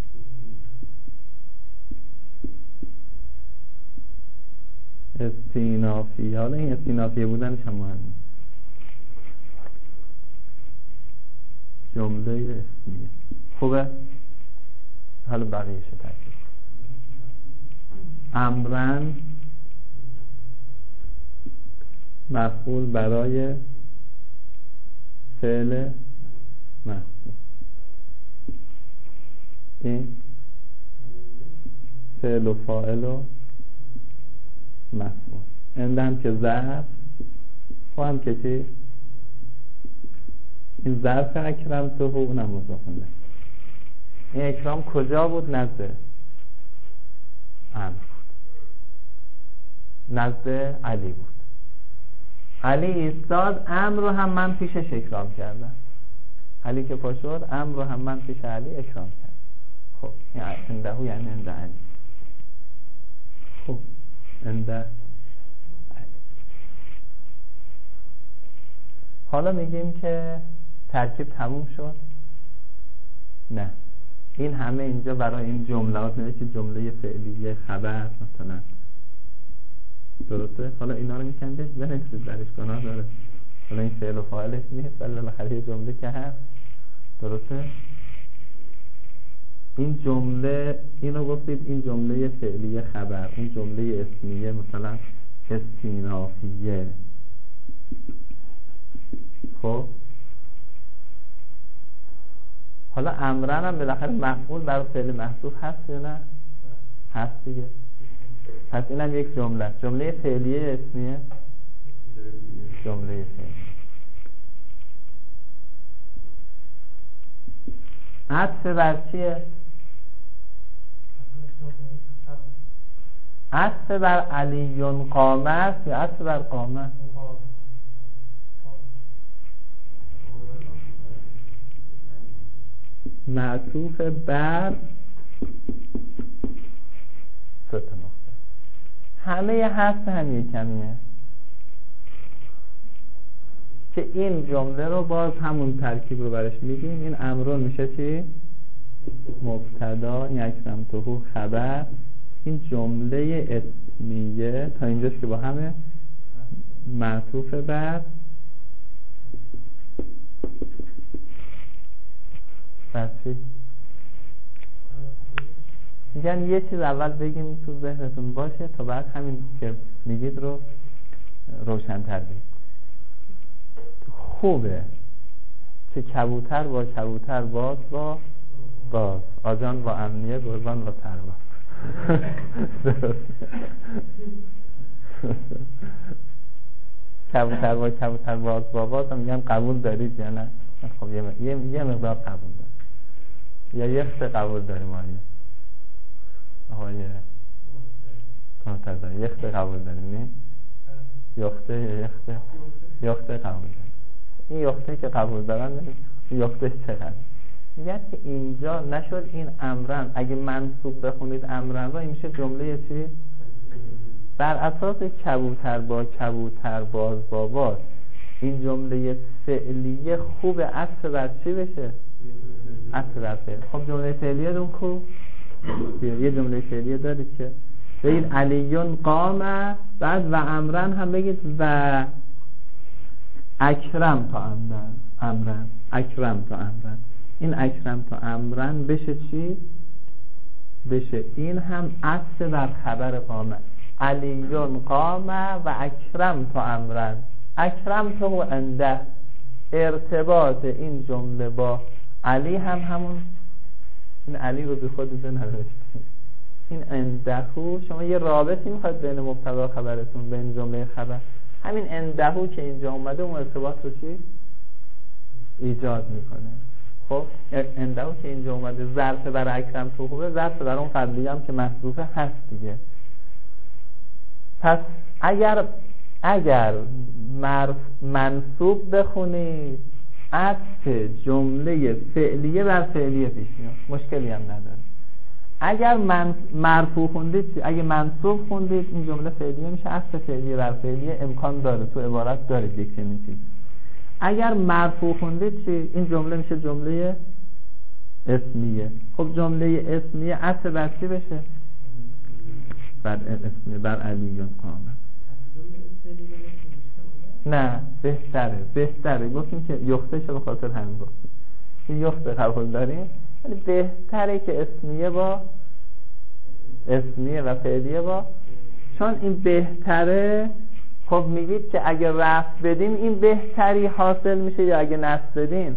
استینافیه. حالا این استینافیه بودنش هم مهمه. جمله اسمیه خوبه؟ حالا بقیه‌اش رو ترکیب امرن مفعول برای فعل محذوف. این فعل و فاعل و مفعول. این هم که ظرف خب هم که چی؟ این ظرف اکرم تو و اونم مضاف الیه. این اکرام کجا بود؟ نزد امر بود، نزد علی بود. علی ایستاد، امر رو هم من پیشش اکرام کردم. علی که پا شد، امر رو هم من پیش علی اکرام کردم. خب این انده یعنی انده علی. خب انده علی. حالا میگیم که ترکیب تموم شد؟ نه، این همه اینجا برای این جملات نوشته جمله فعلیه خبر مثلا، درسته؟ حالا اینا رو میکنید بنویسید، درش گناه داره. حالا این فعل و فاعلش نیست ولی بالاخره جمله که هست، درسته؟ این جمله اینو گفتید این جمله فعلیه خبر، اون جمله اسمیه مثلا استینافیه. خب حالا امرن هم بالاخره مفعول برای فعل محذوف هست یا نه؟ هست دیگه. پس این هم یک جمله، جمله فعلیه اسمیه، جمله فعلیه. عطف بر چیه؟ عطف بر علیون قامه است یا عطف بر قامه؟ معطوف بر سه تا نقطه. همه ی هست هم یک کمیه که این جمله رو باز همون ترکیب رو برش میگیم. این امرون میشه چی؟ مبتدا، این اکرم توهو خبر، این جمله اسمیه تا اینجاست که با همه معطوف بر بچی میگن یه چیز اول بگیم تو ذهنتون باشه تا بعد همین که میگید رو روشن‌تر بگید. خوبه که کبوتر با کبوتر، باز با باز، آجان با امنیه، گربان با پرواز. کبوتر با کبوتر، باز با باز هم میگن قبول دارید یا نه؟ خب یه, یه, یه مقدار قبول دارید یا یخت قبول داریم آیه آقای مرتضی، یخت قبول داریم نه؟ یخته یا یخته یخته قبول داریم. این یخته که قبول دارن این یخته چقدر؟ میگن که اینجا نشد این امرن، اگه منصوب بخونید امرن را این میشه جمله چی؟ بر اساس کبوتر با کبوتر، باز با باز، این جمله فعلیه خوب عطف بر چی بشه؟ عطف بر فعل. خب جمله فعلیه دون کو؟ یه جمله فعلیه دارید که بگید علیون قامه، بعد و امرن هم بگید و اکرم تا امرن، امرن اکرم تا امرن. این اکرم تا امرن بشه چی؟ بشه این هم عطف بر خبر قامه، علیون قامه و اکرم تا امرن. اکرم تو و انده، ارتباط این جمله با علی هم همون، این علی رو بی خود ننوشتیم، این اندهو شما یه رابطی میخواد بین مبتدا خبرتون، بین جمله خبر، همین اندهو که اینجا اومده اون ارتباط رو چی؟ ایجاد میکنه. خب اندهو که اینجا اومده ظرف بر اکرم تو خوبه، ظرف بر اون قبلی هم که محذوفه هست دیگه. پس اگر اگر مرف منصوب بخونید عطف جمله فعلیه بر فعلیه پیش میاد، مشکلی هم نداره. اگر من مرفوع خوندید، اگه منصوب خوندید این جمله فعلیه میشه عطف فعلیه بر فعلیه، امکان داره تو عبارت دارید یک چنین چیز. اگر مرفوع خوندید چی؟ این جمله میشه جمله اسمیه. خب جمله اسمیه عطف بر چی بشه؟ بر اسمیه، بر علیون قامه. نه بهتره بهتره گفتیم که یخته شو به خاطر همین گفتیم این یخته قبول داریم. ولی بهتره که اسمیه با اسمیه و فعلیه با، چون این بهتره. خب میگید که اگه رفع بدیم این بهتری حاصل میشه یا اگه نصب بدیم؟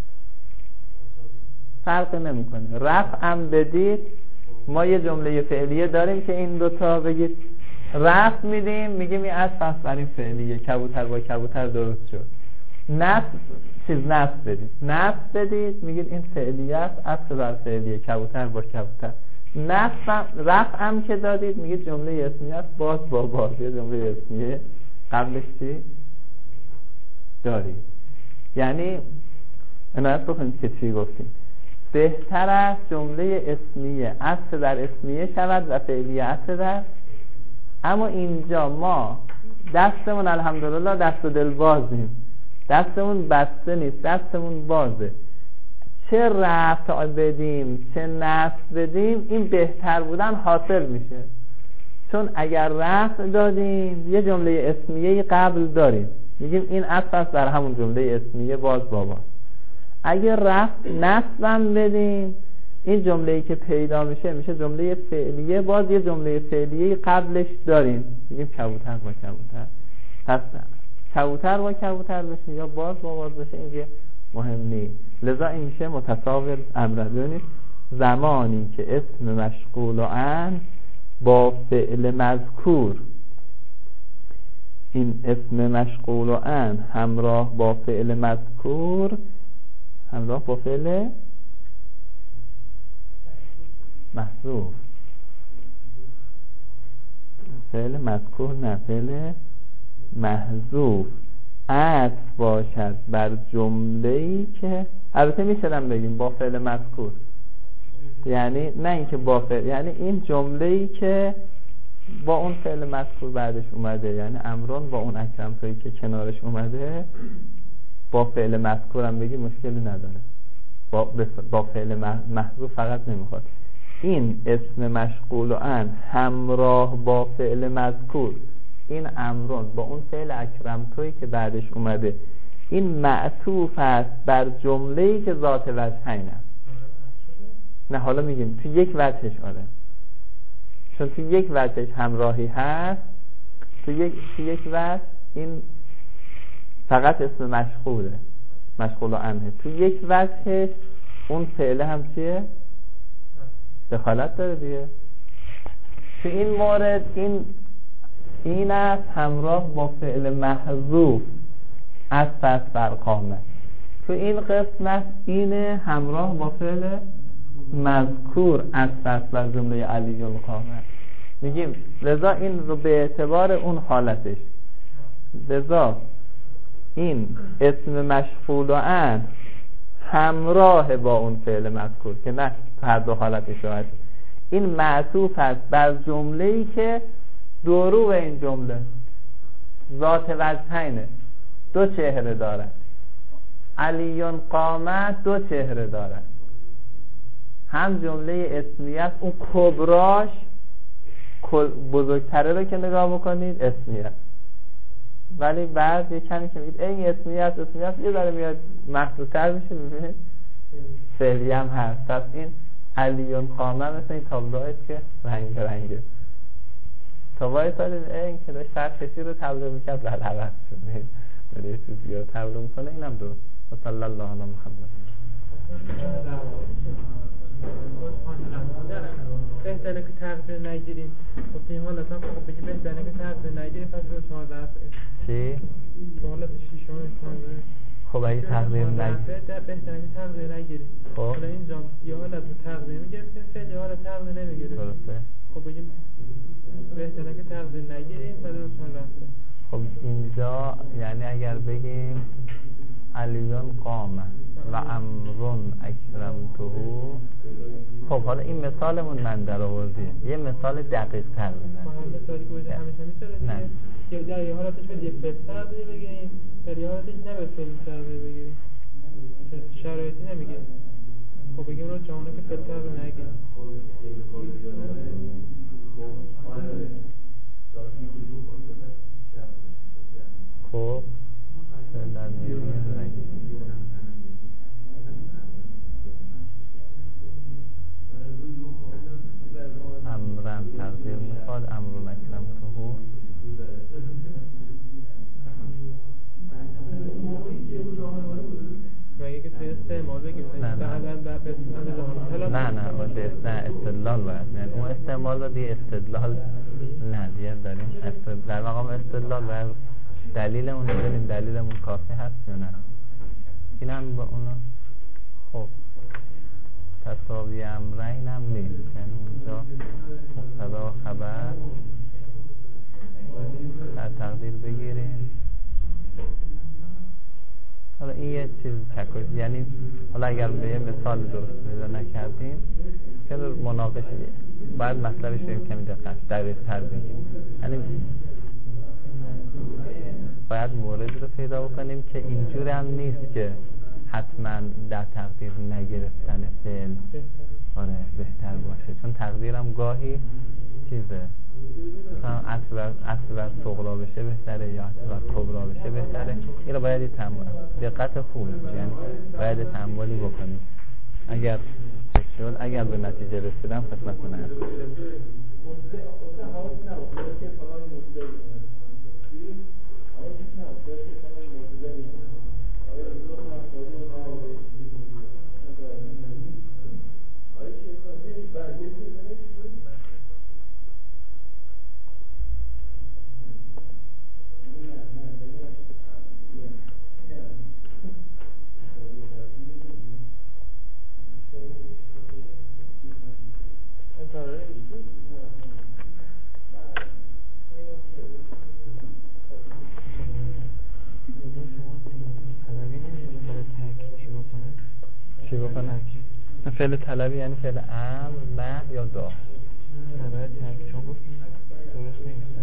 فرق نمیکنه. رفع هم بدید، ما یه جمله فعلیه داریم که این دوتا بگید رفع میدیم میگیم این اصل اصل بر این فعلیه، کبوتر با کبوتر درست شد. نصب چیز نصب بدید نصب بدید میگید این فعلیه است، اصل بر فعلیه، کبوتر با کبوتر. نصب رفع هم که دادید میگید جمله اسمیه است، باز با باز یه جمله اسمیه قبلش چی دارید. یعنی عنایت بکنید که چی گفتیم. بهتر است جمله اسمیه اصل در اسمیه شود و فعلیه اصل در. اما اینجا ما دستمون الحمدلله دست و دل بازیم، دستمون بسته نیست، دستمون بازه. چه رفع بدیم چه نصب بدیم این بهتر بودن حاصل میشه. چون اگر رفع دادیم یه جمله اسمیه قبل داریم میگیم این اصل است در همون جمله اسمیه باز بابا. اگر رفع نصبم بدیم این جمله‌ای که پیدا میشه میشه جمله فعلیه، باز یه جمله فعلیه قبلش داریم میگیم کبوتر با کبوتر. پس کبوتر با کبوتر بشه یا باز با باز بشه این مهم نیست. لذا این میشه متصاور امر. ببینید زمانی که اسم مشغول و ان با فعل مذکور، این اسم مشغول و ان همراه با فعل مذکور، همراه با فعل محذوف، فعل مذکور نه فعل محذوف عطف باشد بر جمله‌ای که البته میشدم بگیم با فعل مذکور، یعنی نه اینکه با فعل، یعنی این جمله‌ای که با اون فعل مذکور بعدش اومده، یعنی امرون با اون اکرم تویی که کنارش اومده با فعل مذکور هم بگی مشکلی نداره، با, با فعل محذوف فقط نمیخواد. این اسم مشغول و ان همراه با فعل مذکور، این امرون با اون فعل اکرم تویی که بعدش اومده، این معطوف است بر جمله‌ای که ذات وجهین است. نه حالا میگیم تو یک وجهش آره، چون تو یک وجهش همراهی هست، تو یک تو یک وجه این فقط اسم مشغوله، مشغول و انه، تو یک وجهش اون فعل هم چیه؟ دخالت داره دیگه. تو این مورد این این است همراه با فعل محذوف از پس برقامه. تو این قسمت اینه همراه با فعل مذکور از پس بر جمله علی القامه. میگیم لذا این رو به اعتبار اون حالتش، لذا این اسم مشغول و ان همراه با اون فعل مذکور که نه هر دو حالتش راحت، این معطوف است بر جمله‌ای که دورو این جمله ذات وجهینه، دو چهره دارد. علیون قامت دو چهره دارد، هم جمله اسمیه است، اون کبراش بزرگتره رو که نگاه بکنید اسمیه است، ولی بعد یه کمی که میگید این اسمیه است اسمیه است یه ذره میاد محدودتر میشه، میبینید فعلی هم هست. پس این علیون قامه مثل این تابلوهایست که رنگ رنگه تا وای سال این که داشت فرشتی رو تبلیغ میکرد بعد عوض شد داره یه چیزی رو تبلیغ میکنه، اینم درست. صلی الله علی محمد. بهتره که تقدیر نگیریم. خب این حالت هم خب بگیم بهتره که تقدیر نگیریم، پس رو شما رفعه چی؟ تو حالت شیشون شما خب اگه تقدیر نگیریم بهتره که تقدیر نگیریم. خب حالا اینجا یه حالت تقدیر میگرفتیم، خیلی حالت تقدیر نمیگیریم. درسته. خب بگیم بهتره که تقدیر نگیریم و رو شما رفعه. خب اینجا یعنی اگر بگیم علیون قامه و امرون اکرمتهو، خب حالا این مثالمون من در آوردیم، یه مثال دقیق تر بزن. مثالی که همیشه میتونه نه یا در یه حالتش باید یه فعل تقدیر بگیریم، در یه حالتش نباید فعل تقدیر بگیریم، شرایطی نمیگیریم. خب بگیم رو چونه که فعل تقدیر نگیریم. خب نه باید استدلال باید، یعنی اون استعمال رو دیگه استدلال نه دیگه داریم استدلال. در مقام استدلال باید دلیلمون رو بریم دلیلمون کافی هست یا نه. این هم با اونا خب تساوی امرین هم نیست، یعنی اونجا مبتدا خبر در تقدیر بگیریم. حالا این یه چیز تکویز، یعنی حالا اگر به یه مثال درست پیدا نکردیم که مناقشه باید مطلبش رو کمی دقت دقیق تر بگیم، یعنی باید مورد رو پیدا بکنیم که اینجور هم نیست که حتما در تقدیر نگرفتن فعل آره بهتر باشه، چون تقدیرم گاهی چیزه اصل و صغرا بشه بهتره یا اصل و کبرا بشه بهتره. این رو باید یه تنبال دقت خوب، یعنی باید یه تنبالی بکنیم. اگر شد اگر به نتیجه رسیدم خدمتتون عرض کنم. فعل طلبی یعنی فعل امر نه یا دا نه تک چون گفت درست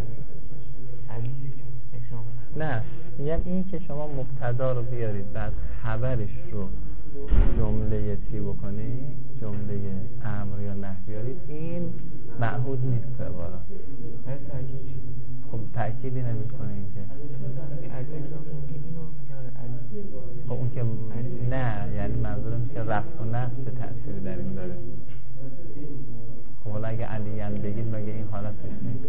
نیست. نه یعنی این که شما مبتدا رو بیارید بعد خبرش رو جمله چی بکنید، جمله امر یا نهی بیارید، این معهود نیست عبارت. خب تأکیدی نمی‌کنه این که خب اون که نه، یعنی منظورم که رفع و نصب چه تأثیری در این داره. خب حالا اگه علیان بگید مگه این حالت نیست؟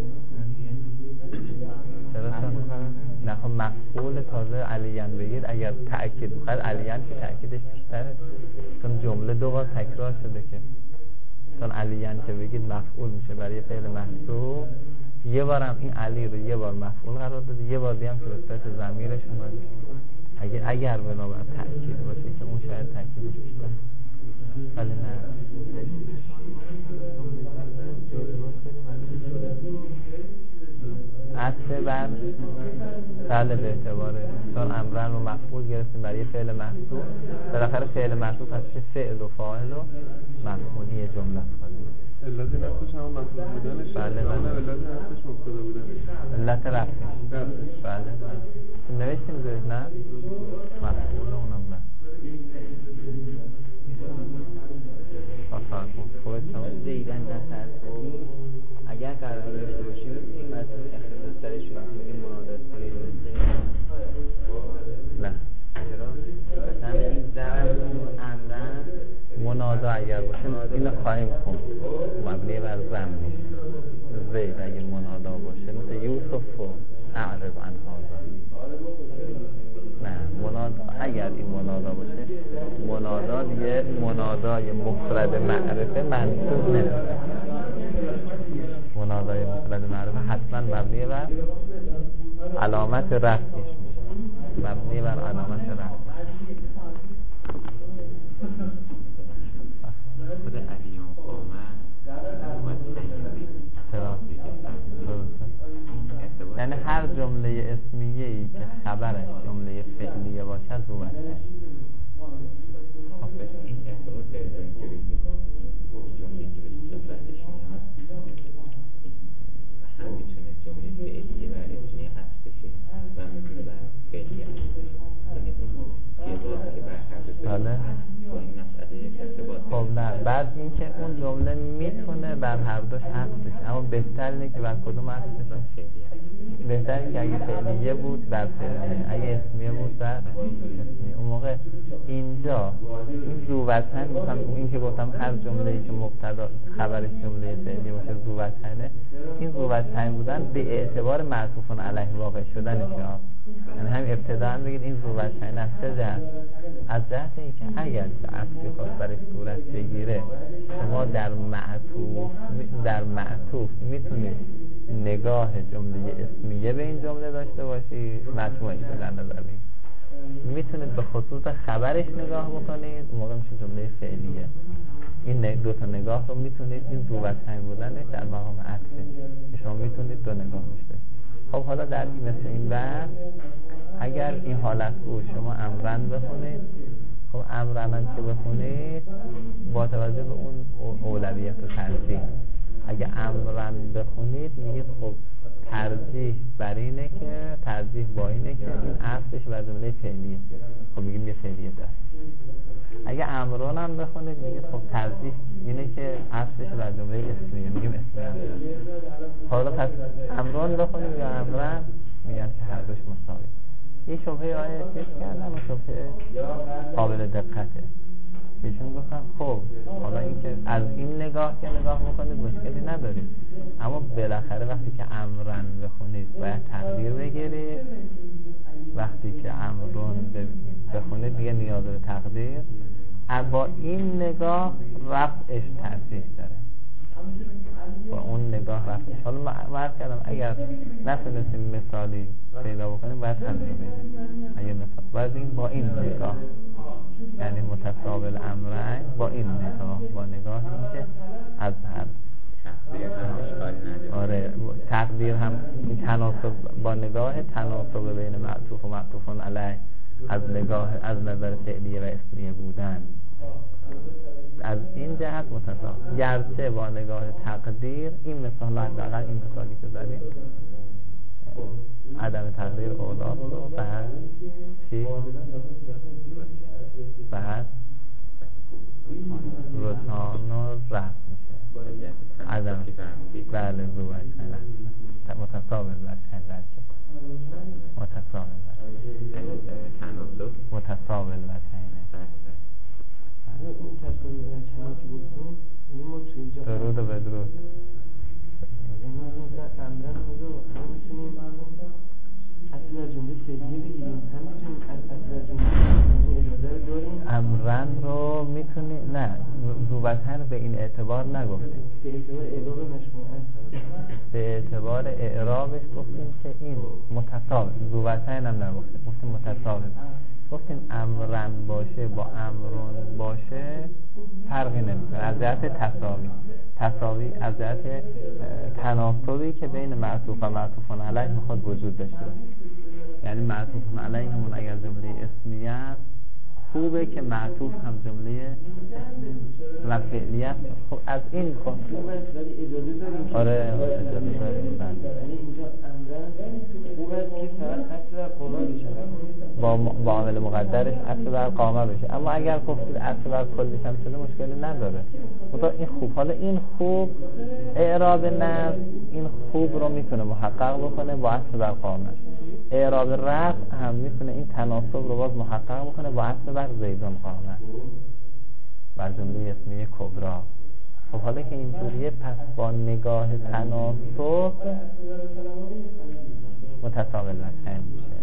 نه خب مفعول تازه علیان بگید اگر تأکید بخواد علیان که تأکیدش بیشتره، چون جمله دو بار تکرار شده که چون علیان که بگید مفعول میشه برای فعل محذوف، یه بارم این علی رو یه بار مفعول قرار داده، یه بار دیگه هم که به صورت ضمیرش اومده. اگر اگر بنابر تأکید باشه که اون شاید تأکیدش بیشتر، ولی نه عطف بر بله به اعتبار چون امرن رو مفعول گرفتیم برای فعل محذوف، بالاخره فعل محذوف هستش فعل و فاعل و مفعول. یه جمله است. علت نفسش هم مفعول بودنش، بله بله علت نفسش مبتدا بودنش، علت رفعش بله بله نوشتیم بذارید نه مفعول اونم نه فرق خوبه شما زیدن نصر اگر قرار داشته باشیم این مطلب اختصاص سرش رو میگیم منادات نه چرا؟ مثلا این ضرب امرن منادا اگر باشه اینو خواهیم خوند مبنی بر ضم نیست. زید اگر منادا باشه مثل یوسف و اعرض عن هذا، نه منادا اگر این منادا باشه منادا دیگه منادای مفرد معرفه منصوب نمیشه. منادای مفرد معرفه حتما مبنی بر علامت رفعش میشه، مبنی بر علامت رفع. خود علیون قومه یعنی هر جمله اسمیه ای که خبرش جمله فعلیه باشد رو بسته این ارتباط داره داریم که بگیم جمله که به صورت بعدش میاد هم میتونه جمله فعلیه بر اسمیه هست بشه و میتونه بر فعلیه هست بشه، یعنی اون جواب که بر هر دو بله با این مسئله یک ارتباط. خب نه بعد این که اون جمله میتونه بر هر دوش هست بشه، اما بهتر اینه که بر کدوم هست بشه؟ بهتره که اگه فعلیه بود بر فعلیه، اگه اسمیه بود بر اسمیه. اون موقع اینجا این ذووطن میخوام این که گفتم هر جمله‌ای که مبتدا خبرش جمله فعلیه باشه ذووطنه، این ذووطن بودن به اعتبار معطوف علیه واقع شدنشه. یعنی همین ابتدا هم بگید این ذوالوجهین از چه جهت؟ از جهت اینکه اگر عطفی خواست برای صورت بگیره شما در معطوف در معطوف میتونید نگاه جمله اسمیه به این جمله داشته باشید، مجموعش رو در نظر بگیرید، میتونید به خصوص خبرش نگاه بکنید، اون موقع میشه جمله فعلیه. این دو تا نگاه رو میتونید، این ذوالوجهین بودنش در مقام عطفه، شما میتونید دو نگاه بشه. خب حالا در این مثل این بحث اگر این حالت بود شما امرن بخونید، خب امرن هم که بخونید با توجه به اون اولویت و ترجیح، اگه امرن بخونید میگید خب ترجیح بر اینه که ترجیح با اینه که این عطفش بر جمله فعلیه، خب میگیم یه فعلیه داره. اگه امران هم بخونید میگید خب ترجیح اینه که عطفش بر جمله اسمیه، میگیم اسمیه هم داره. حالا پس امران بخونید یا امرن، میگن که هر دوش مساوی. یه شبهه آیه چیز کردم و شبهه قابل دقته. ایشون گفتن خب حالا این که از این نگاه که نگاه بکنید مشکلی ندارید، اما بالاخره وقتی که امرن بخونید باید تقدیر بگیرید، وقتی که امرون بخونید دیگه نیاز به تقدیر. با این نگاه رفعش ترجیح داره، با اون نگاه رفعش. حالا من عرض کردم اگر نتونستیم مثالی پیدا بکنیم باید همین رو بگیم. اگه مثال باید این با این نگاه، یعنی متقابل امرین با این نگاه، با نگاه این که از هر آره تقدیر هم تناسب با نگاه تناسب بین معطوف و معطوفون علیه از نگاه از نظر فعلیه و اسمیه بودن، از این جهت متفاوت. گرچه با نگاه تقدیر این مثال حداقل این مثالی که زدیم عدم تقدیر اولاست و بعد چی؟ بعد رجحان و رفت میشه عدم بله ذوالوجهین متساوی الوجهین درکه متساوی الوجهین متساوی الوجهین این تصویر الوجهین که بودیم این ما تو اینجا درود و بدرود یعنی مثلا امرن خودو هم میتونیم اصل از جمله فعلیه بگیریم، هم میتونیم اصل از جمله این اجازه رو داریم. امرن رو میتونیم، نه ذوالوجهین به این اعتبار نگفتیم، به اعتبار اعراب مجموعه به اعتبار اعرابش گفتیم که این متساوی، ذوالوجهین هم نگفتیم، گفتیم متساوی. گفتیم امرن باشه با امرون باشه فرقی نمیکنه از جهت تساوی، تساوی از جهت تناسبی که بین معطوف و معطوفون علیه میخواد وجود داشته باشه. یعنی معطوفون علیه همون اگر جمله اسمیه است خوبه که معطوف هم جمله و فعلیه است. خب از این خب خوبه ولی اجازه داریم. آره اجازه داریم. یعنی اینجا امرن خوبه که فقط اصل قوما بشه، با با عامل مقدرش اصل بر قامه بشه، اما اگر گفتید اصل بر کلیش هم شده مشکلی نداره. خدا این خوب، حالا این خوب اعراب نصب این خوب رو میتونه محقق بکنه با اصل بر قامه، اعراب رفع هم میتونه این تناسب رو باز محقق بکنه با اصل بر زیدون قامه بر جمله اسمیه کبرا. خب حالا که اینجوریه پس با نگاه تناسب متساوی الوجهین میشه.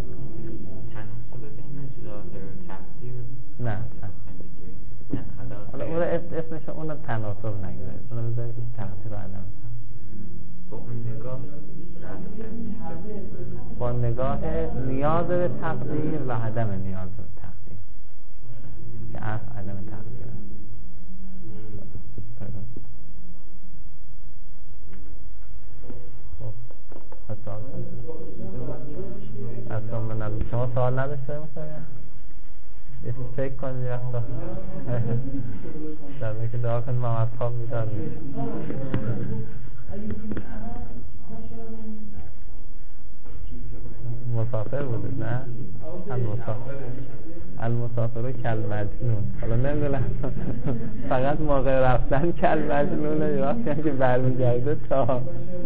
نه نه حالا اون اسمش اون تناسب نگذارید، اون بذارید تقدیر و عدم با نگاه نیاز به تقدیر و عدم نیاز به تقدیر که اصل عدم تقدیر اصلا من شما سوال نداشته مثلا فکر کنید یه وقتا در که دعا کنید محمد خواب بیدار میشه. مسافر بودید نه؟ المسافر المسافر کل مجنون. حالا نمیدونم فقط موقع رفتن کل مجنونه یا وقتی هم که برمیگرده تا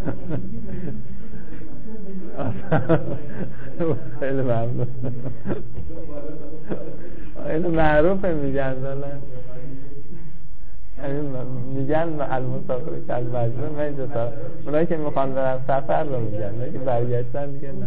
خیلی ممنون. اینو معروفه میگن دالن میگن المسافر کل مجنون. من اینجا تا اونایی که میخوان برن سفر رو میگن، اونایی که برگشتن میگن نه.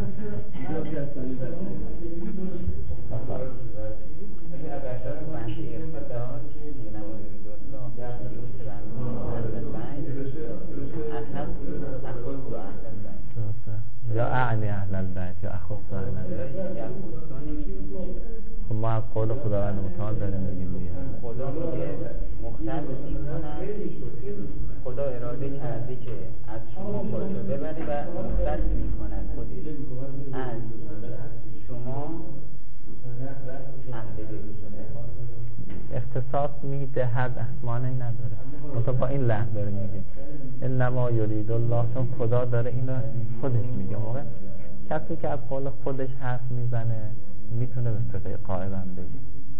یا اعنی اهل البیت یا اخص اهل البیت. خب ما از قول خداوند متعال داریم میگیم دیگه. خدا میگه مختص میکنن، خدا اراده کرده که از شما خودشو ببره و مختص میکنن خودش از شما اهل بیت. اختصاص میدهد معنی نداره، مثلا با این لحن داره میگه انما یرید الله، چون خدا داره این رو خودش میگه. موقع کسی که از قول خودش حرف میزنه میتونه به صفحه قائبم بگه.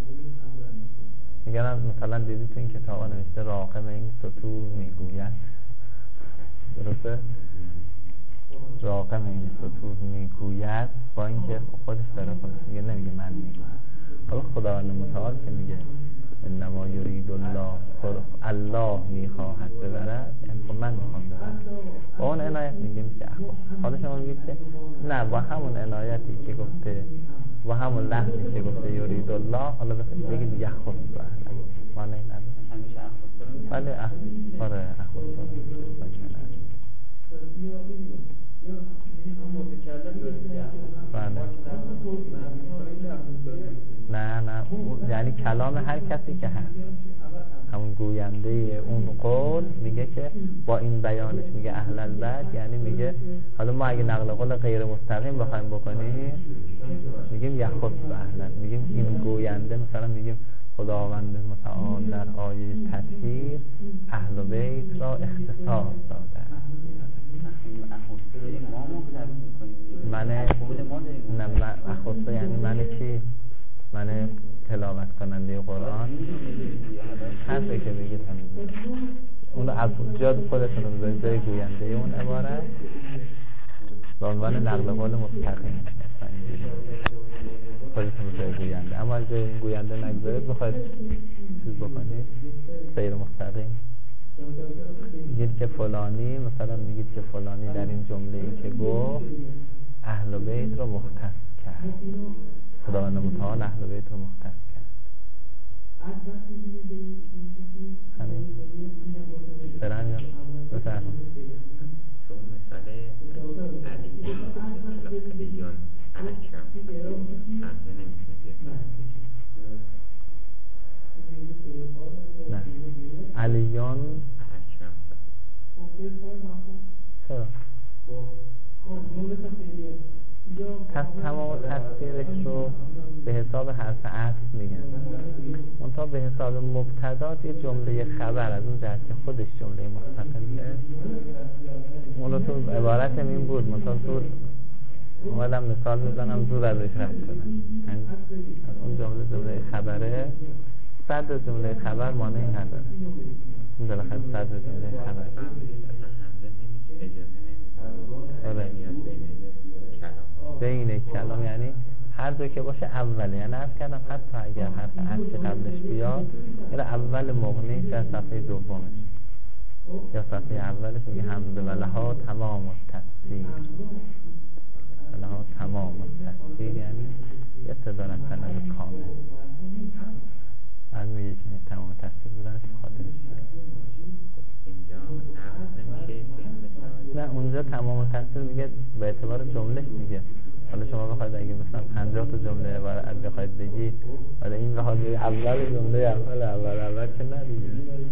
میگن مثلا دیدی تو این کتاب ها نوشته راقم این سطور میگوید، درسته؟ راقم این سطور میگوید، با اینکه خودش داره خودش میگه، نمیگه من میگم. حالا خداوند متعال که میگه انما یرید الله، الله میخواهد ببرد، یعنی خب من میخوام ببرد. با اون عنایت میگیم که حالا شما میگید که نه، با همون عنایتی که گفته، با همون لحظی که گفته یرید الله، حالا بگید یخص اهل معنی نداره. همیشه اخص بله اخ آره اخص نه نه یعنی کلام هر کسی که هست، همون گوینده اون قول میگه که با این بیانش میگه اهل البیت، یعنی میگه حالا ما اگه نقل قول غیر مستقیم بخوایم بکنیم میگیم یخص اهل، میگیم این گوینده، مثلا میگیم خداوند متعال در آیه تطهیر اهل بیت را اختصاص داده. من نه من اخص یعنی من کی؟ من تلاوت کننده قرآن. حرفی که بگید همین اون از جاد خودتون رو بذارید جای گوینده اون عبارت به عنوان نقل قول مستقیم خودتون رو جای گوینده، اما از جای گوینده نگذارید بخواید چیز بکنید سیر مستقیم میگید که فلانی، مثلا میگید که فلانی در این جمله ای که گفت اهل بیت رو مختص کرد، خداوند متعال اهل بیت رو مختص کرد. همین برن یا بفرم چون مثال علی علیون اکرم فرقه نمیتونه بیاد. نه علیون اکرم چرا؟ پس تمام تفسیرش رو به حساب حرف عطف میگن، منتها به حساب مبتدا یه جمله خبر از اون جهت که خودش جمله مستقله، اون رو تو عبارتم این بود، منتها زور اومدم مثال بزنم زور ازش رد کنم. اون جمله جمله خبره، صدر جمله خبر معنی نداره، این بالاخره صدر جمله خبر بین کلام یعنی هر جا که باشه اوله، یعنی عرض کردم حتی اگر حرف عطفی قبلش بیاد یعنی اول مغنی در صفحه دومش یا صفحه اولش میگه حمد و لها تمام التفسیر، لها تمام التفسیر یعنی یه تدارت سند کامل. از میگه که تمام تفسیر بودنش بخاطرش اینجا نقص نمیشه. نه اونجا تمام تفسیر میگه به اعتبار جمله میگه. حالا شما بخواید اگه مثلا پنجاه تا جمله عبارت بخواید بگید، حالا این بخواد اول جمله اول اول اول که ندیگه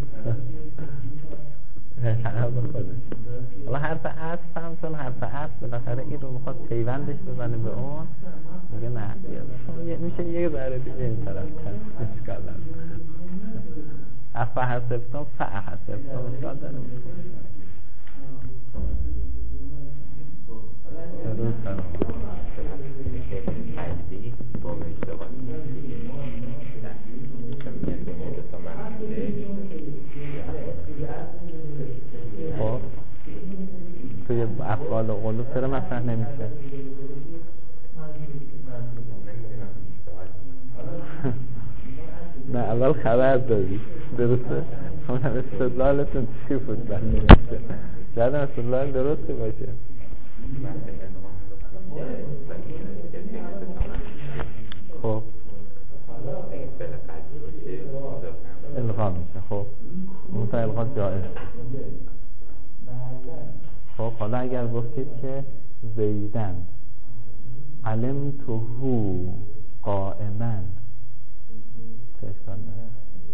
فقط به خودش. حالا حرف عطف هم چون حرف عطف بالاخره این رو میخواد پیوندش بزنه به اون، میگه نه میشه یه ذره دیگه این طرف تن اشکال داره. افا حسبتم فا حسبتم اشکال داره. درود سلام حدی با اشتغال خب توی افعال و قلوب چرا مطرح نمیشه؟ نه اول خبر دادی درسته؟ اونم استدلالتون چی بود؟ بله نمیشه شاید استدلال درستی باشه. خب الغا میشه. خب اون تا الغا جایز. خب حالا اگر گفتید که زیدن علمتهو قائما چه اشکال داره؟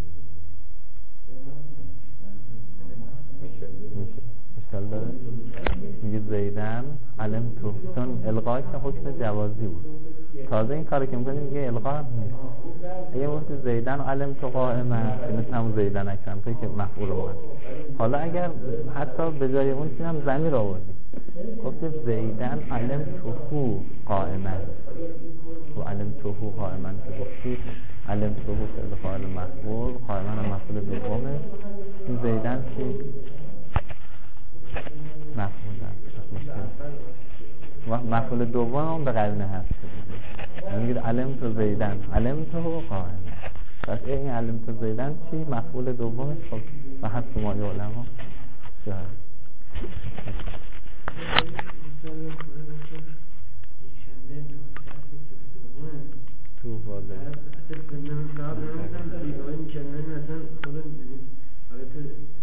میشه اشکال داره؟ میگه زیدن علمتهو، چون الغا که حکم جوازی بود، تازه این کاری که میکنیم میگه الغا هم نیست. اگه گفتی زیدن علمتهو قائما مثل همون زیدن اکرم توی که مفعول اومد. حالا اگر حتی به جای اون چیزی هم ضمیر آوردی، گفتی زیدن علمتهو قائما و علمتهو قائما که گفتی علمتهو فعل فاعل مفعول، قائما هم مفعول دومه، این زیدن چی؟ مفعول و مفعول دوم هم به قرینه هست. میگه علمتو زیدن علمتهو قائما، پس این علمتو زیدن چی؟ مفعول دومش. خب و حد مالی علما شاید تو بالا